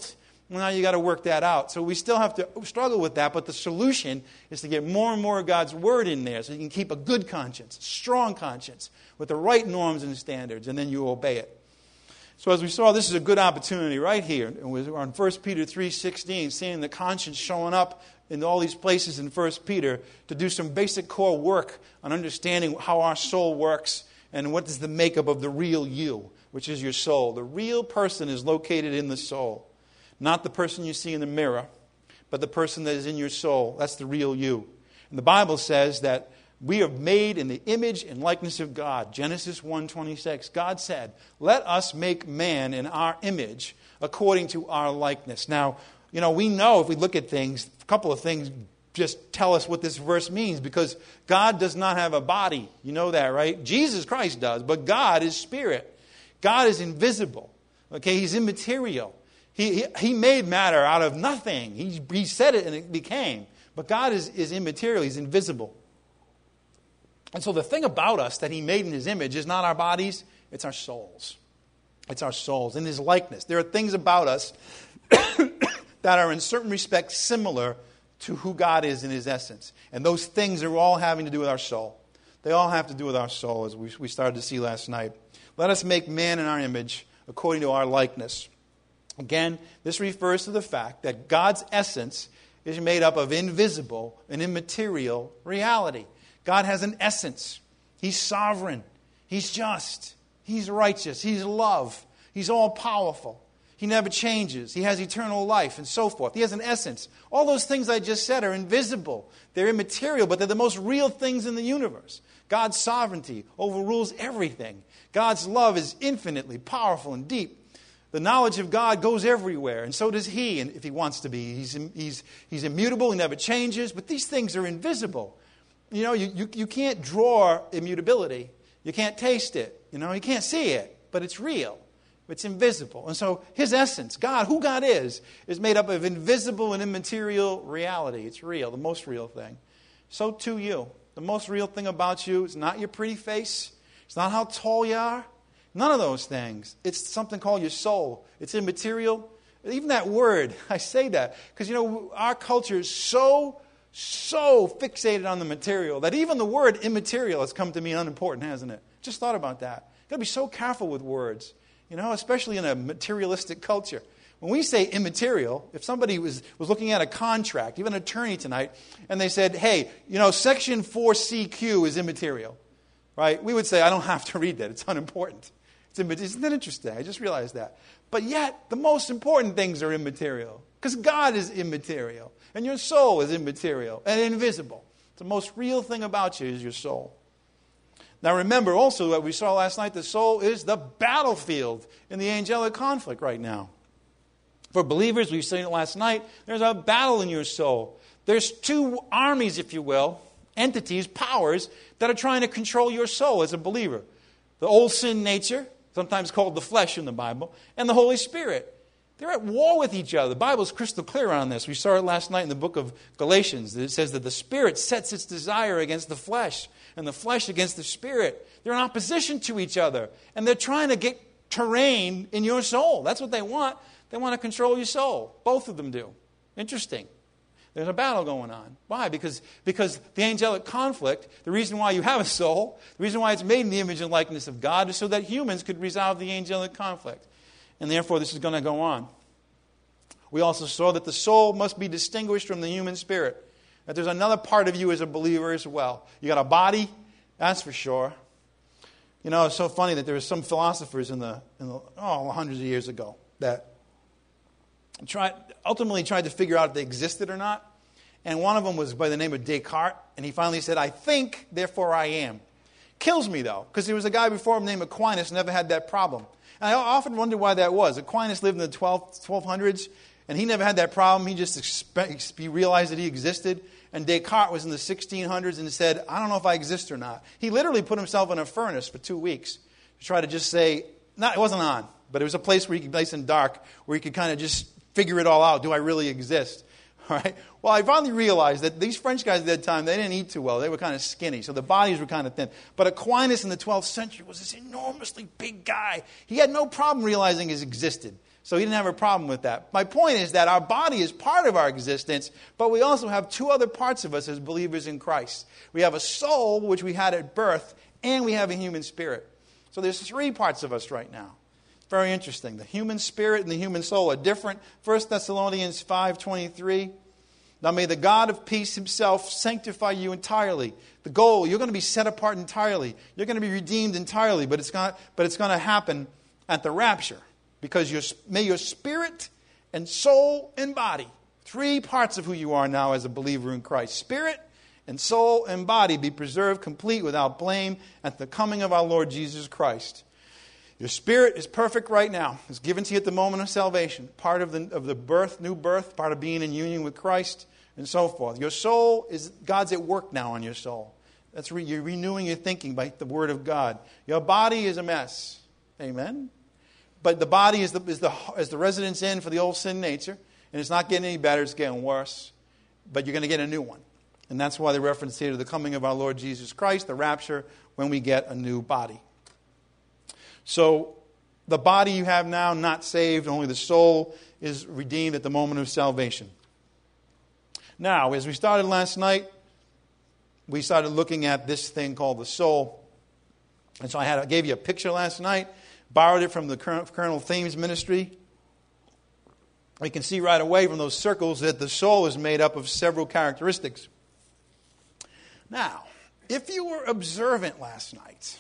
Well, now you got to work that out. So we still have to struggle with that, but the solution is to get more and more of God's Word in there so you can keep a good conscience, a strong conscience, with the right norms and standards, and then you obey it. So as we saw, this is a good opportunity right here. And we're on First Peter three sixteen, seeing the conscience showing up in all these places in First Peter to do some basic core work on understanding how our soul works and what is the makeup of the real you, which is your soul. The real person is located in the soul. Not the person you see in the mirror, but the person that is in your soul. That's the real you. And the Bible says that we are made in the image and likeness of God. Genesis one twenty-six. God said, let us make man in our image according to our likeness. Now, you know, we know if we look at things, a couple of things just tell us what this verse means, because God does not have a body. You know that, right? Jesus Christ does, but God is spirit. God is invisible. Okay, He's immaterial. He, he, he made matter out of nothing. He, he said it and it became. But God is, is immaterial. He's invisible. And so the thing about us that He made in His image is not our bodies, it's our souls. It's our souls in His likeness. There are things about us that are in certain respects similar to who God is in His essence. And those things are all having to do with our soul. They all have to do with our soul, as we, we started to see last night. Let us make man in our image according to our likeness. Again, this refers to the fact that God's essence is made up of invisible and immaterial reality. God has an essence. He's sovereign. He's just. He's righteous. He's love. He's all-powerful. He never changes. He has eternal life and so forth. He has an essence. All those things I just said are invisible. They're immaterial, but they're the most real things in the universe. God's sovereignty overrules everything. God's love is infinitely powerful and deep. The knowledge of God goes everywhere, and so does He, and if He wants to be. He's, he's, he's immutable, He never changes, but these things are invisible. You know, you, you, you can't draw immutability. You can't taste it. You know, you can't see it, but it's real. It's invisible. And so His essence, God, who God is, is made up of invisible and immaterial reality. It's real, the most real thing. So too you. The most real thing about you is not your pretty face. It's not how tall you are. None of those things. It's something called your soul. It's immaterial. Even that word, I say that because, you know, our culture is so, so fixated on the material that even the word immaterial has come to mean unimportant, hasn't it? Just thought about that. You've got to be so careful with words, you know, especially in a materialistic culture. When we say immaterial, if somebody was, was looking at a contract, even an attorney tonight, and they said, hey, you know, section four C Q is immaterial, right? We would say, I don't have to read that. It's unimportant. Isn't that interesting? I just realized that. But yet, the most important things are immaterial. Because God is immaterial. And your soul is immaterial and invisible. The most real thing about you is your soul. Now remember also what we saw last night, the soul is the battlefield in the angelic conflict right now. For believers, we've seen it last night, there's a battle in your soul. There's two armies, if you will, entities, powers, that are trying to control your soul as a believer. The old sin nature, sometimes called the flesh in the Bible, and the Holy Spirit. They're at war with each other. The Bible's crystal clear on this. We saw it last night in the book of Galatians. It says that the Spirit sets its desire against the flesh, and the flesh against the Spirit. They're in opposition to each other, and they're trying to get terrain in your soul. That's what they want. They want to control your soul. Both of them do. Interesting. There's a battle going on. Why? Because, because the angelic conflict, the reason why you have a soul, the reason why it's made in the image and likeness of God is so that humans could resolve the angelic conflict. And therefore, this is going to go on. We also saw that the soul must be distinguished from the human spirit. That there's another part of you as a believer as well. You got a body, that's for sure. You know, it's so funny that there were some philosophers in the, in the oh, hundreds of years ago that tried, ultimately tried to figure out if they existed or not. And one of them was by the name of Descartes. And he finally said, I think, therefore I am. Kills me, though, because there was a guy before him named Aquinas who never had that problem. And I often wonder why that was. Aquinas lived in the twelve hundreds, and he never had that problem. He just expe- he realized that he existed. And Descartes was in the sixteen hundreds and said, I don't know if I exist or not. He literally put himself in a furnace for two weeks to try to just say, not, it wasn't on, but it was a place where he could, nice and dark, where he could kind of just figure it all out. Do I really exist? All right. Well, I finally realized that these French guys at that time, they didn't eat too well. They were kind of skinny, so the bodies were kind of thin. But Aquinas in the twelfth century was this enormously big guy. He had no problem realizing he existed. So he didn't have a problem with that. My point is that our body is part of our existence, but we also have two other parts of us as believers in Christ. We have a soul, which we had at birth, and we have a human spirit. So there's three parts of us right now. It's very interesting. The human spirit and the human soul are different. First Thessalonians five twenty-three. Now may the God of peace himself sanctify you entirely. The goal, you're going to be set apart entirely. You're going to be redeemed entirely, but it's going to, but it's going to happen at the rapture. Because your, may your spirit and soul and body, three parts of who you are now as a believer in Christ, spirit and soul and body be preserved complete without blame at the coming of our Lord Jesus Christ. Your spirit is perfect right now. It's given to you at the moment of salvation. Part of the, of the birth, new birth, part of being in union with Christ and so forth. Your soul is, God's at work now on your soul. That's re, you're renewing your thinking by the Word of God. Your body is a mess. Amen? But the body is the, is the, is the residence in for the old sin nature. And it's not getting any better, it's getting worse. But you're going to get a new one. And that's why the reference here to the coming of our Lord Jesus Christ, the rapture, when we get a new body. So the body you have now, not saved, only the soul is redeemed at the moment of salvation. Now, as we started last night, we started looking at this thing called the soul. And so I had I gave you a picture last night, borrowed it from the Colonel Thames ministry. We can see right away from those circles that the soul is made up of several characteristics. Now, if you were observant last night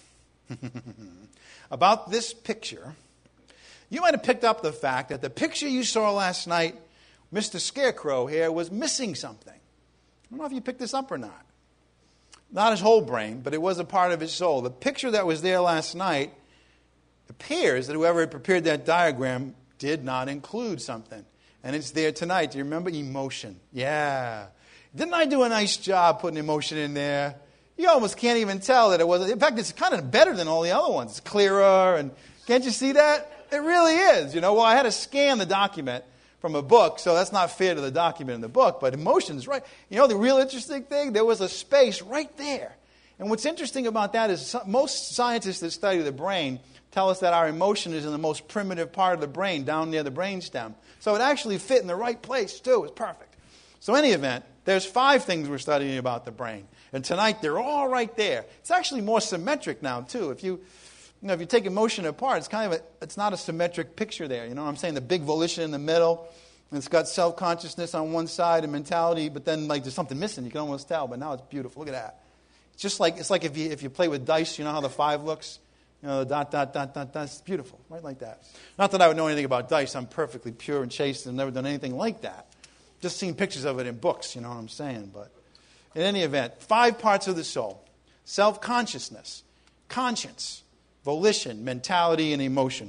about this picture, you might have picked up the fact that the picture you saw last night, Mister Scarecrow here, was missing something. I don't know if you picked this up or not. Not his whole brain, but it was a part of his soul. The picture that was there last night appears that whoever had prepared that diagram did not include something. And it's there tonight. Do you remember? Emotion. Yeah. Didn't I do a nice job putting emotion in there? You almost can't even tell that it was. In fact, it's kind of better than all the other ones. It's clearer. And can't you see that? It really is. You know, well, I had to scan the document from a book, so that's not fair to the document in the book. But emotion is right. You know, the real interesting thing, there was a space right there. And what's interesting about that is most scientists that study the brain tell us that our emotion is in the most primitive part of the brain, down near the brainstem. So it actually fit in the right place, too. It's perfect. So in any event, there's five things we're studying about the brain. And tonight, they're all right there. It's actually more symmetric now, too. If you, you know, if you take emotion apart, it's kind of a, it's not a symmetric picture there. You know what I'm saying? The big volition in the middle, and it's got self-consciousness on one side and mentality, but then like there's something missing. You can almost tell, but now it's beautiful. Look at that. It's just like, it's like if you, if you play with dice, you know how the five looks? You know, the dot, dot, dot, dot, dot. It's beautiful, right like that. Not that I would know anything about dice. I'm perfectly pure and chaste and never done anything like that. Just seen pictures of it in books, you know what I'm saying. But in any event, five parts of the soul. Self-consciousness, conscience, volition, mentality, and emotion.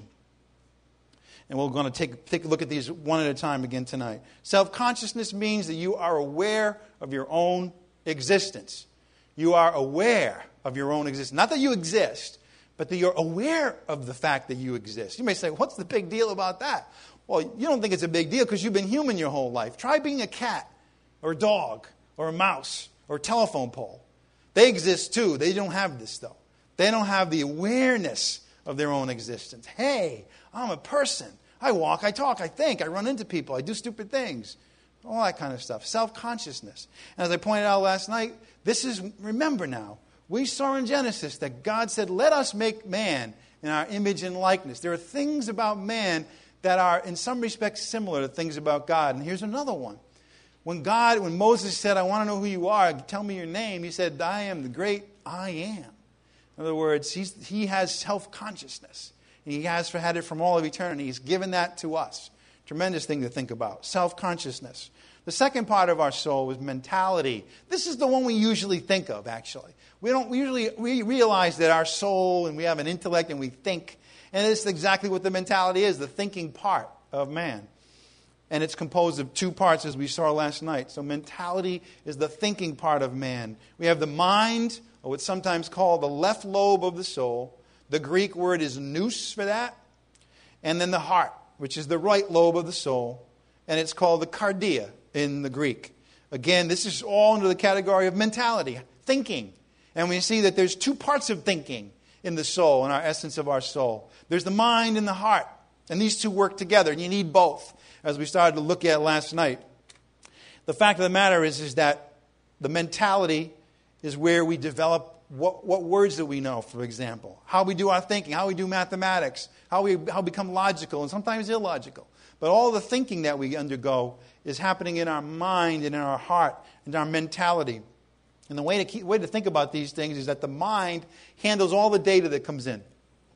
And we're going to take, take a look at these one at a time again tonight. Self-consciousness means that you are aware of your own existence. You are aware of your own existence. Not that you exist, but that you're aware of the fact that you exist. You may say, what's the big deal about that? Well, you don't think it's a big deal because you've been human your whole life. Try being a cat or a dog or a mouse or a telephone pole. They exist too. They don't have this, though. They don't have the awareness of their own existence. Hey, I'm a person. I walk, I talk, I think, I run into people, I do stupid things. All that kind of stuff. Self-consciousness. And as I pointed out last night, this is, remember now, we saw in Genesis that God said, let us make man in our image and likeness. There are things about man that are in some respects similar to things about God. And here's another one. When God, when Moses said, I want to know who you are, tell me your name, he said, I am the great I am. In other words, he's, he has self-consciousness. He has had it from all of eternity. He's given that to us. Tremendous thing to think about. Self-consciousness. The second part of our soul is mentality. This is the one we usually think of, actually. We don't we usually we realize that our soul and we have an intellect and we think. And it's exactly what the mentality is, the thinking part of man. And it's composed of two parts, as we saw last night. So mentality is the thinking part of man. We have the mind, or what's sometimes called the left lobe of the soul. The Greek word is nous for that. And then the heart, which is the right lobe of the soul. And it's called the cardia in the Greek. Again, this is all under the category of mentality, thinking. And we see that there's two parts of thinking in the soul, in our essence of our soul. There's the mind and the heart. And these two work together, and you need both, as we started to look at last night. The fact of the matter is, is that the mentality is where we develop what, what words that we know, for example. How we do our thinking, how we do mathematics, how we, how we become logical and sometimes illogical. But all the thinking that we undergo is happening in our mind and in our heart and our mentality. And the way to, keep, way to think about these things is that the mind handles all the data that comes in.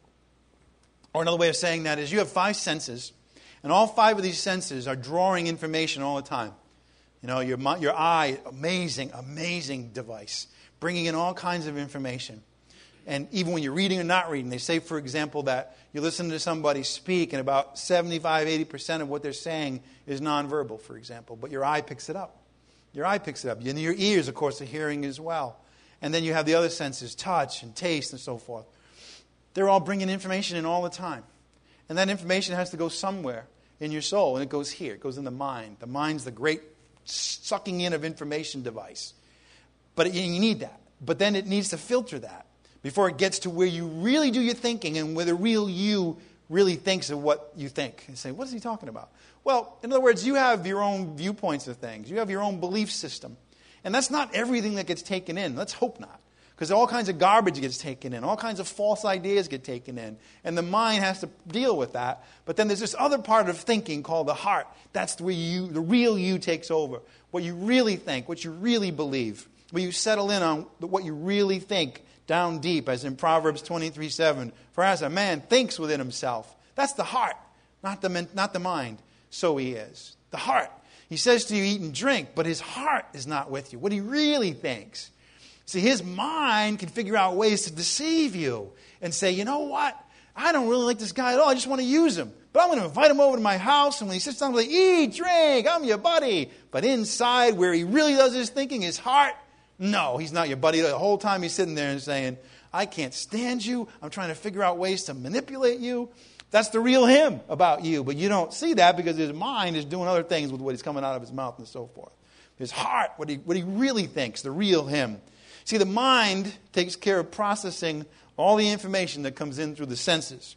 Or another way of saying that is you have five senses, and all five of these senses are drawing information all the time. You know, your, your eye, amazing, amazing device, bringing in all kinds of information. And even when you're reading or not reading, they say, for example, that you listen to somebody speak, and about seventy-five, eighty percent of what they're saying is nonverbal, for example. But your eye picks it up. Your eye picks it up. And your ears, of course, are hearing as well. And then you have the other senses, touch and taste and so forth. They're all bringing information in all the time. And that information has to go somewhere in your soul. And it goes here. It goes in the mind. The mind's the great sucking in of information device. But you need that. But then it needs to filter that before it gets to where you really do your thinking and where the real you really thinks of what you think. And say, what is he talking about? Well, in other words, you have your own viewpoints of things. You have your own belief system. And that's not everything that gets taken in. Let's hope not. Because all kinds of garbage gets taken in. All kinds of false ideas get taken in. And the mind has to deal with that. But then there's this other part of thinking called the heart. That's where you, the real you takes over. What you really think, what you really believe. Where you settle in on what you really think down deep, as in Proverbs twenty-three seven. For as a man thinks within himself, that's the heart, not the, not the mind. So he is. The heart. He says to you, eat and drink, but his heart is not with you. What he really thinks. See, his mind can figure out ways to deceive you and say, you know what? I don't really like this guy at all. I just want to use him. But I'm going to invite him over to my house, and when he sits down, I'm like, eat, drink, I'm your buddy. But inside, where he really does his thinking, his heart, no, he's not your buddy. The whole time he's sitting there and saying, I can't stand you. I'm trying to figure out ways to manipulate you. That's the real him about you. But you don't see that because his mind is doing other things with what is coming out of his mouth and so forth. His heart, what he, what he really thinks, the real him. See, the mind takes care of processing all the information that comes in through the senses.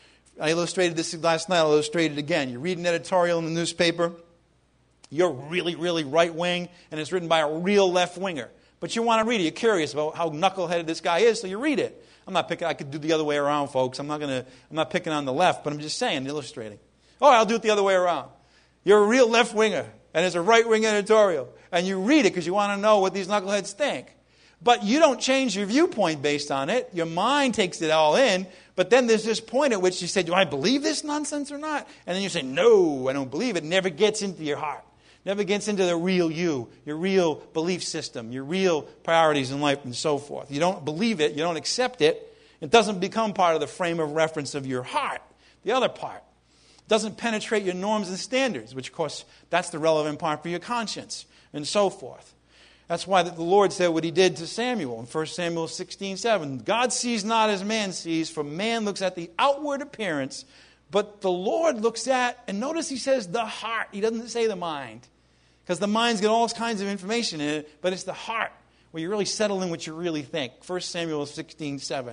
I illustrated this last night. I'll illustrate it again. You read an editorial in the newspaper. You're really, really right-wing, and it's written by a real left-winger. But you want to read it. You're curious about how knuckleheaded this guy is, so you read it. I'm not picking. I could do the other way around, folks. I'm not going to. I'm not picking on the left, but I'm just saying, illustrating. Oh, I'll do it the other way around. You're a real left-winger, and it's a right-wing editorial, and you read it because you want to know what these knuckleheads think. But you don't change your viewpoint based on it. Your mind takes it all in. But then there's this point at which you say, do I believe this nonsense or not? And then you say, no, I don't believe it. It never gets into your heart. Never gets into the real you, your real belief system, your real priorities in life and so forth. You don't believe it. You don't accept it. It doesn't become part of the frame of reference of your heart. The other part. It doesn't penetrate your norms and standards, which, of course, that's the relevant part for your conscience and so forth. That's why the Lord said what he did to Samuel in First Samuel sixteen seven. God sees not as man sees, for man looks at the outward appearance, but the Lord looks at, and notice he says the heart. He doesn't say the mind, because the mind's got all kinds of information in it, but it's the heart where you really settle in what you really think. First Samuel sixteen seven.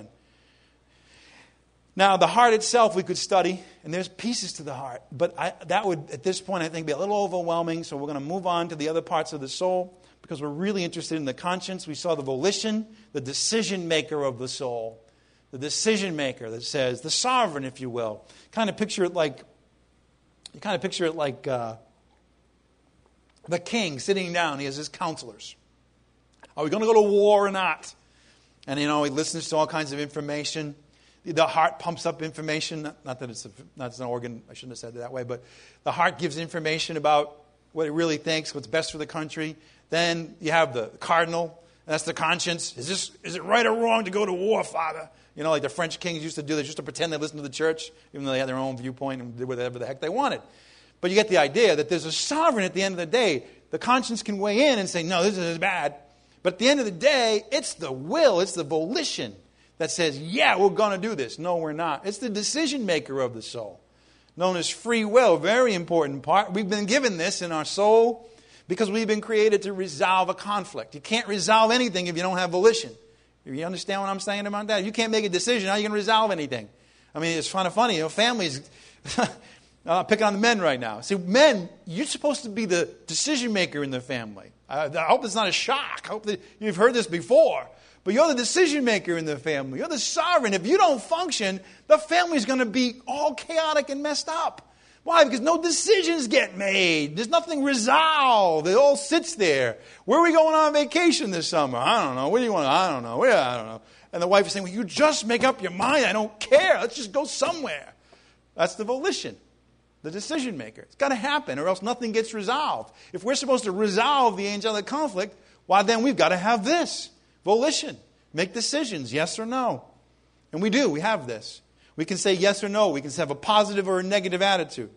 Now, the heart itself we could study, and there's pieces to the heart, but I, that would, at this point, I think, be a little overwhelming, so we're going to move on to the other parts of the soul. Because we're really interested in the conscience. We saw the volition, the decision maker of the soul. The decision maker that says, the sovereign, if you will. Kind of picture it like, you kind of picture it like uh, the king sitting down. He has his counselors. Are we going to go to war or not? And, you know, he listens to all kinds of information. The heart pumps up information. Not, not that it's, a, not it's an organ, I shouldn't have said it that way, but the heart gives information about what it really thinks, what's best for the country. Then you have the cardinal, and that's the conscience. Is this is it right or wrong to go to war, Father? You know, like the French kings used to do. They used to pretend they listened to the church, even though they had their own viewpoint and did whatever the heck they wanted. But you get the idea that there's a sovereign at the end of the day. The conscience can weigh in and say, no, this is bad. But at the end of the day, it's the will, it's the volition that says, yeah, we're going to do this. No, we're not. It's the decision maker of the soul, known as free will, very important part. We've been given this in our soul because we've been created to resolve a conflict. You can't resolve anything if you don't have volition. You understand what I'm saying about that? If you can't make a decision, how are you going to resolve anything? I mean, it's kind of funny. You know, families, uh, picking on the men right now. See, men, you're supposed to be the decision maker in the family. I, I hope it's not a shock. I hope that you've heard this before. But you're the decision maker in the family. You're the sovereign. If you don't function, the family's going to be all chaotic and messed up. Why? Because no decisions get made. There's nothing resolved. It all sits there. Where are we going on vacation this summer? I don't know. Where do you want to? I don't know. Where? I don't know. And the wife is saying, well, you just make up your mind. I don't care. Let's just go somewhere. That's the volition, the decision maker. It's got to happen or else nothing gets resolved. If we're supposed to resolve the angelic conflict, why then we've got to have this, volition. Make decisions, yes or no. And we do. We have this. We can say yes or no. We can have a positive or a negative attitude.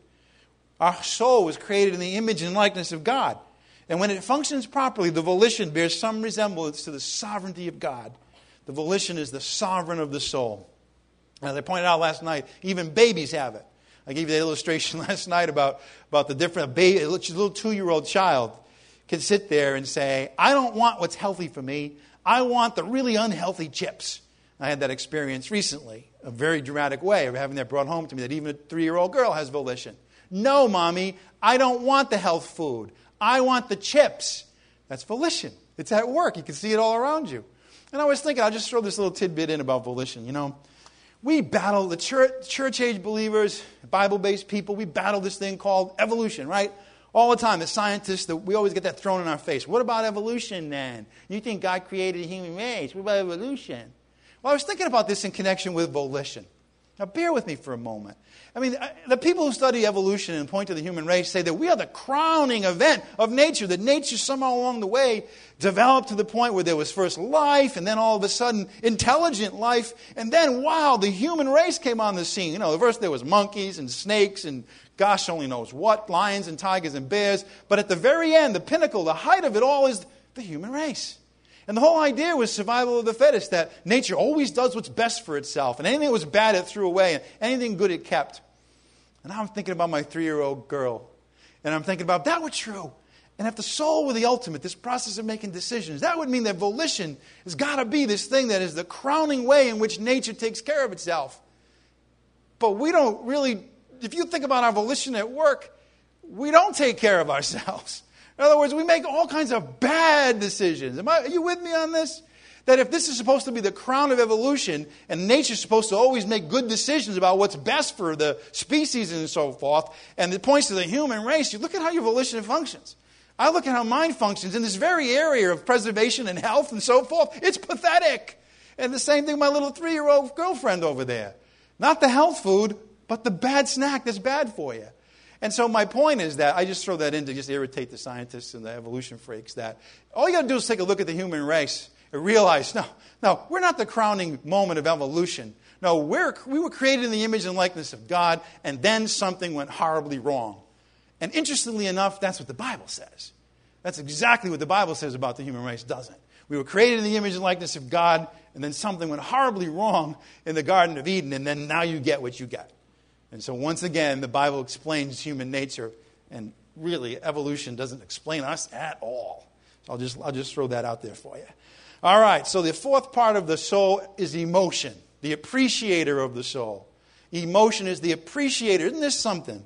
Our soul was created in the image and likeness of God. And when it functions properly, the volition bears some resemblance to the sovereignty of God. The volition is the sovereign of the soul. As I pointed out last night, even babies have it. I gave you that illustration last night about, about the different baby, a little two-year-old child can sit there and say, I don't want what's healthy for me. I want the really unhealthy chips. I had that experience recently, a very dramatic way of having that brought home to me, that even a three-year-old girl has volition. No, Mommy, I don't want the health food. I want the chips. That's volition. It's at work. You can see it all around you. And I was thinking, I'll just throw this little tidbit in about volition. You know, we battle, the church, church-age believers, Bible-based people, we battle this thing called evolution, right? All the time, the scientists, the, we always get that thrown in our face. What about evolution then? You think God created the human race. What about evolution? Well, I was thinking about this in connection with volition. Now, bear with me for a moment. I mean, the people who study evolution and point to the human race say that we are the crowning event of nature, that nature somehow along the way developed to the point where there was first life, and then all of a sudden intelligent life, and then, wow, the human race came on the scene. You know, first there was monkeys and snakes and gosh only knows what, lions and tigers and bears, but at the very end, the pinnacle, the height of it all is the human race. And the whole idea was survival of the fittest, that nature always does what's best for itself. And anything that was bad, it threw away. And anything good, it kept. And now I'm thinking about my three-year-old girl. And I'm thinking about, if that were true. And if the soul were the ultimate, this process of making decisions, that would mean that volition has got to be this thing that is the crowning way in which nature takes care of itself. But we don't really, if you think about our volition at work, we don't take care of ourselves. In other words, we make all kinds of bad decisions. Am I, are you with me on this? That if this is supposed to be the crown of evolution, and nature's supposed to always make good decisions about what's best for the species and so forth, and it points to the human race, you look at how your volition functions. I look at how mine functions in this very area of preservation and health and so forth. It's pathetic. And the same thing with my little three-year-old girlfriend over there. Not the health food, but the bad snack that's bad for you. And so my point is that, I just throw that in to just irritate the scientists and the evolution freaks, that all you got to do is take a look at the human race and realize, no, no, we're not the crowning moment of evolution. No, we're, we were created in the image and likeness of God, and then something went horribly wrong. And interestingly enough, that's what the Bible says. That's exactly what the Bible says about the human race, doesn't it? We were created in the image and likeness of God, and then something went horribly wrong in the Garden of Eden, and then now you get what you get. And so once again, the Bible explains human nature, and really evolution doesn't explain us at all. So I'll just, I'll just throw that out there for you. All right, so the fourth part of the soul is emotion, the appreciator of the soul. Emotion is the appreciator. Isn't this something?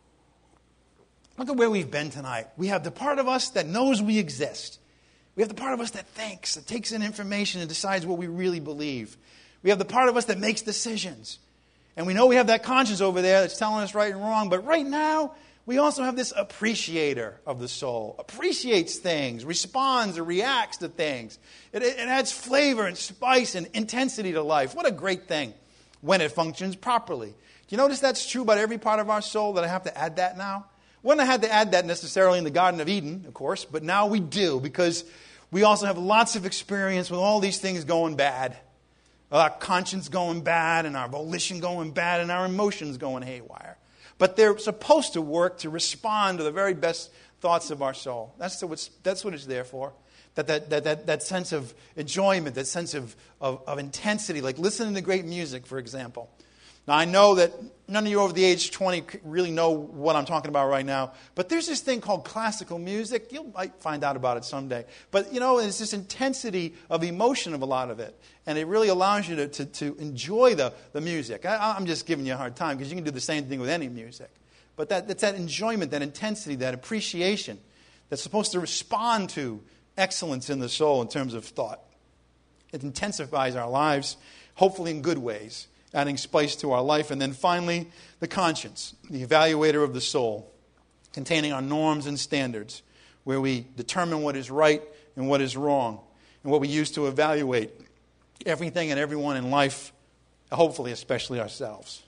Look at where we've been tonight. We have the part of us that knows we exist. We have the part of us that thinks, that takes in information and decides what we really believe. We have the part of us that makes decisions. And we know we have that conscience over there that's telling us right and wrong. But right now, we also have this appreciator of the soul. Appreciates things, responds or reacts to things. It, it adds flavor and spice and intensity to life. What a great thing when it functions properly. Do you notice that's true about every part of our soul, that I have to add that now? Wouldn't have had to add that necessarily in the Garden of Eden, of course, but now we do, because we also have lots of experience with all these things going bad. Our conscience going bad, and our volition going bad, and our emotions going haywire. But they're supposed to work to respond to the very best thoughts of our soul. That's what it's, that's what it's there for. That, that, that, that, that sense of enjoyment, that sense of, of, of intensity, like listening to great music, for example. Now, I know that none of you over the age of twenty really know what I'm talking about right now, but there's this thing called classical music. You might find out about it someday. But, you know, it's this intensity of emotion of a lot of it, and it really allows you to, to, to enjoy the, the music. I, I'm just giving you a hard time because you can do the same thing with any music. But that, that's that enjoyment, that intensity, that appreciation that's supposed to respond to excellence in the soul in terms of thought. It intensifies our lives, hopefully in good ways, adding spice to our life. And then finally, the conscience, the evaluator of the soul, containing our norms and standards, where we determine what is right and what is wrong, and what we use to evaluate everything and everyone in life, hopefully especially ourselves.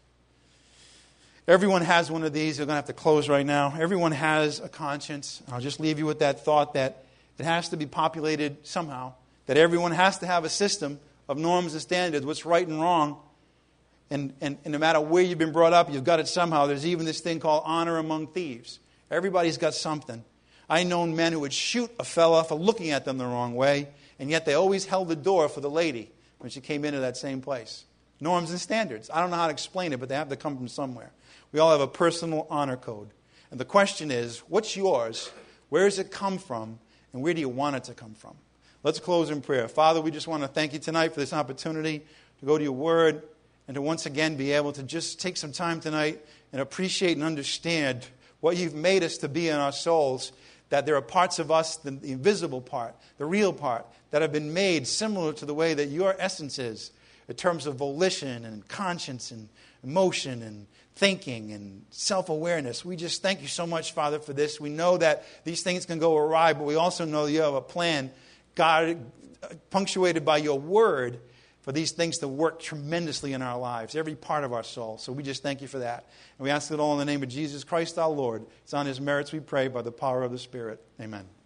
Everyone has one of these. We're going to have to close right now. Everyone has a conscience. I'll just leave you with that thought that it has to be populated somehow, that everyone has to have a system of norms and standards, what's right and wrong. And, and, and no matter where you've been brought up, you've got it somehow. There's even this thing called honor among thieves. Everybody's got something. I known men who would shoot a fella for looking at them the wrong way, and yet they always held the door for the lady when she came into that same place. Norms and standards. I don't know how to explain it, but they have to come from somewhere. We all have a personal honor code. And the question is, what's yours? Where does it come from? And where do you want it to come from? Let's close in prayer. Father, we just want to thank you tonight for this opportunity to go to your word and to once again be able to just take some time tonight and appreciate and understand what you've made us to be in our souls, that there are parts of us, the invisible part, the real part, that have been made similar to the way that your essence is in terms of volition and conscience and emotion and thinking and self-awareness. We just thank you so much, Father, for this. We know that these things can go awry, but we also know you have a plan, God, punctuated by your word, for these things to work tremendously in our lives, every part of our soul. So we just thank you for that. And we ask it all in the name of Jesus Christ our Lord. It's on his merits we pray by the power of the Spirit. Amen.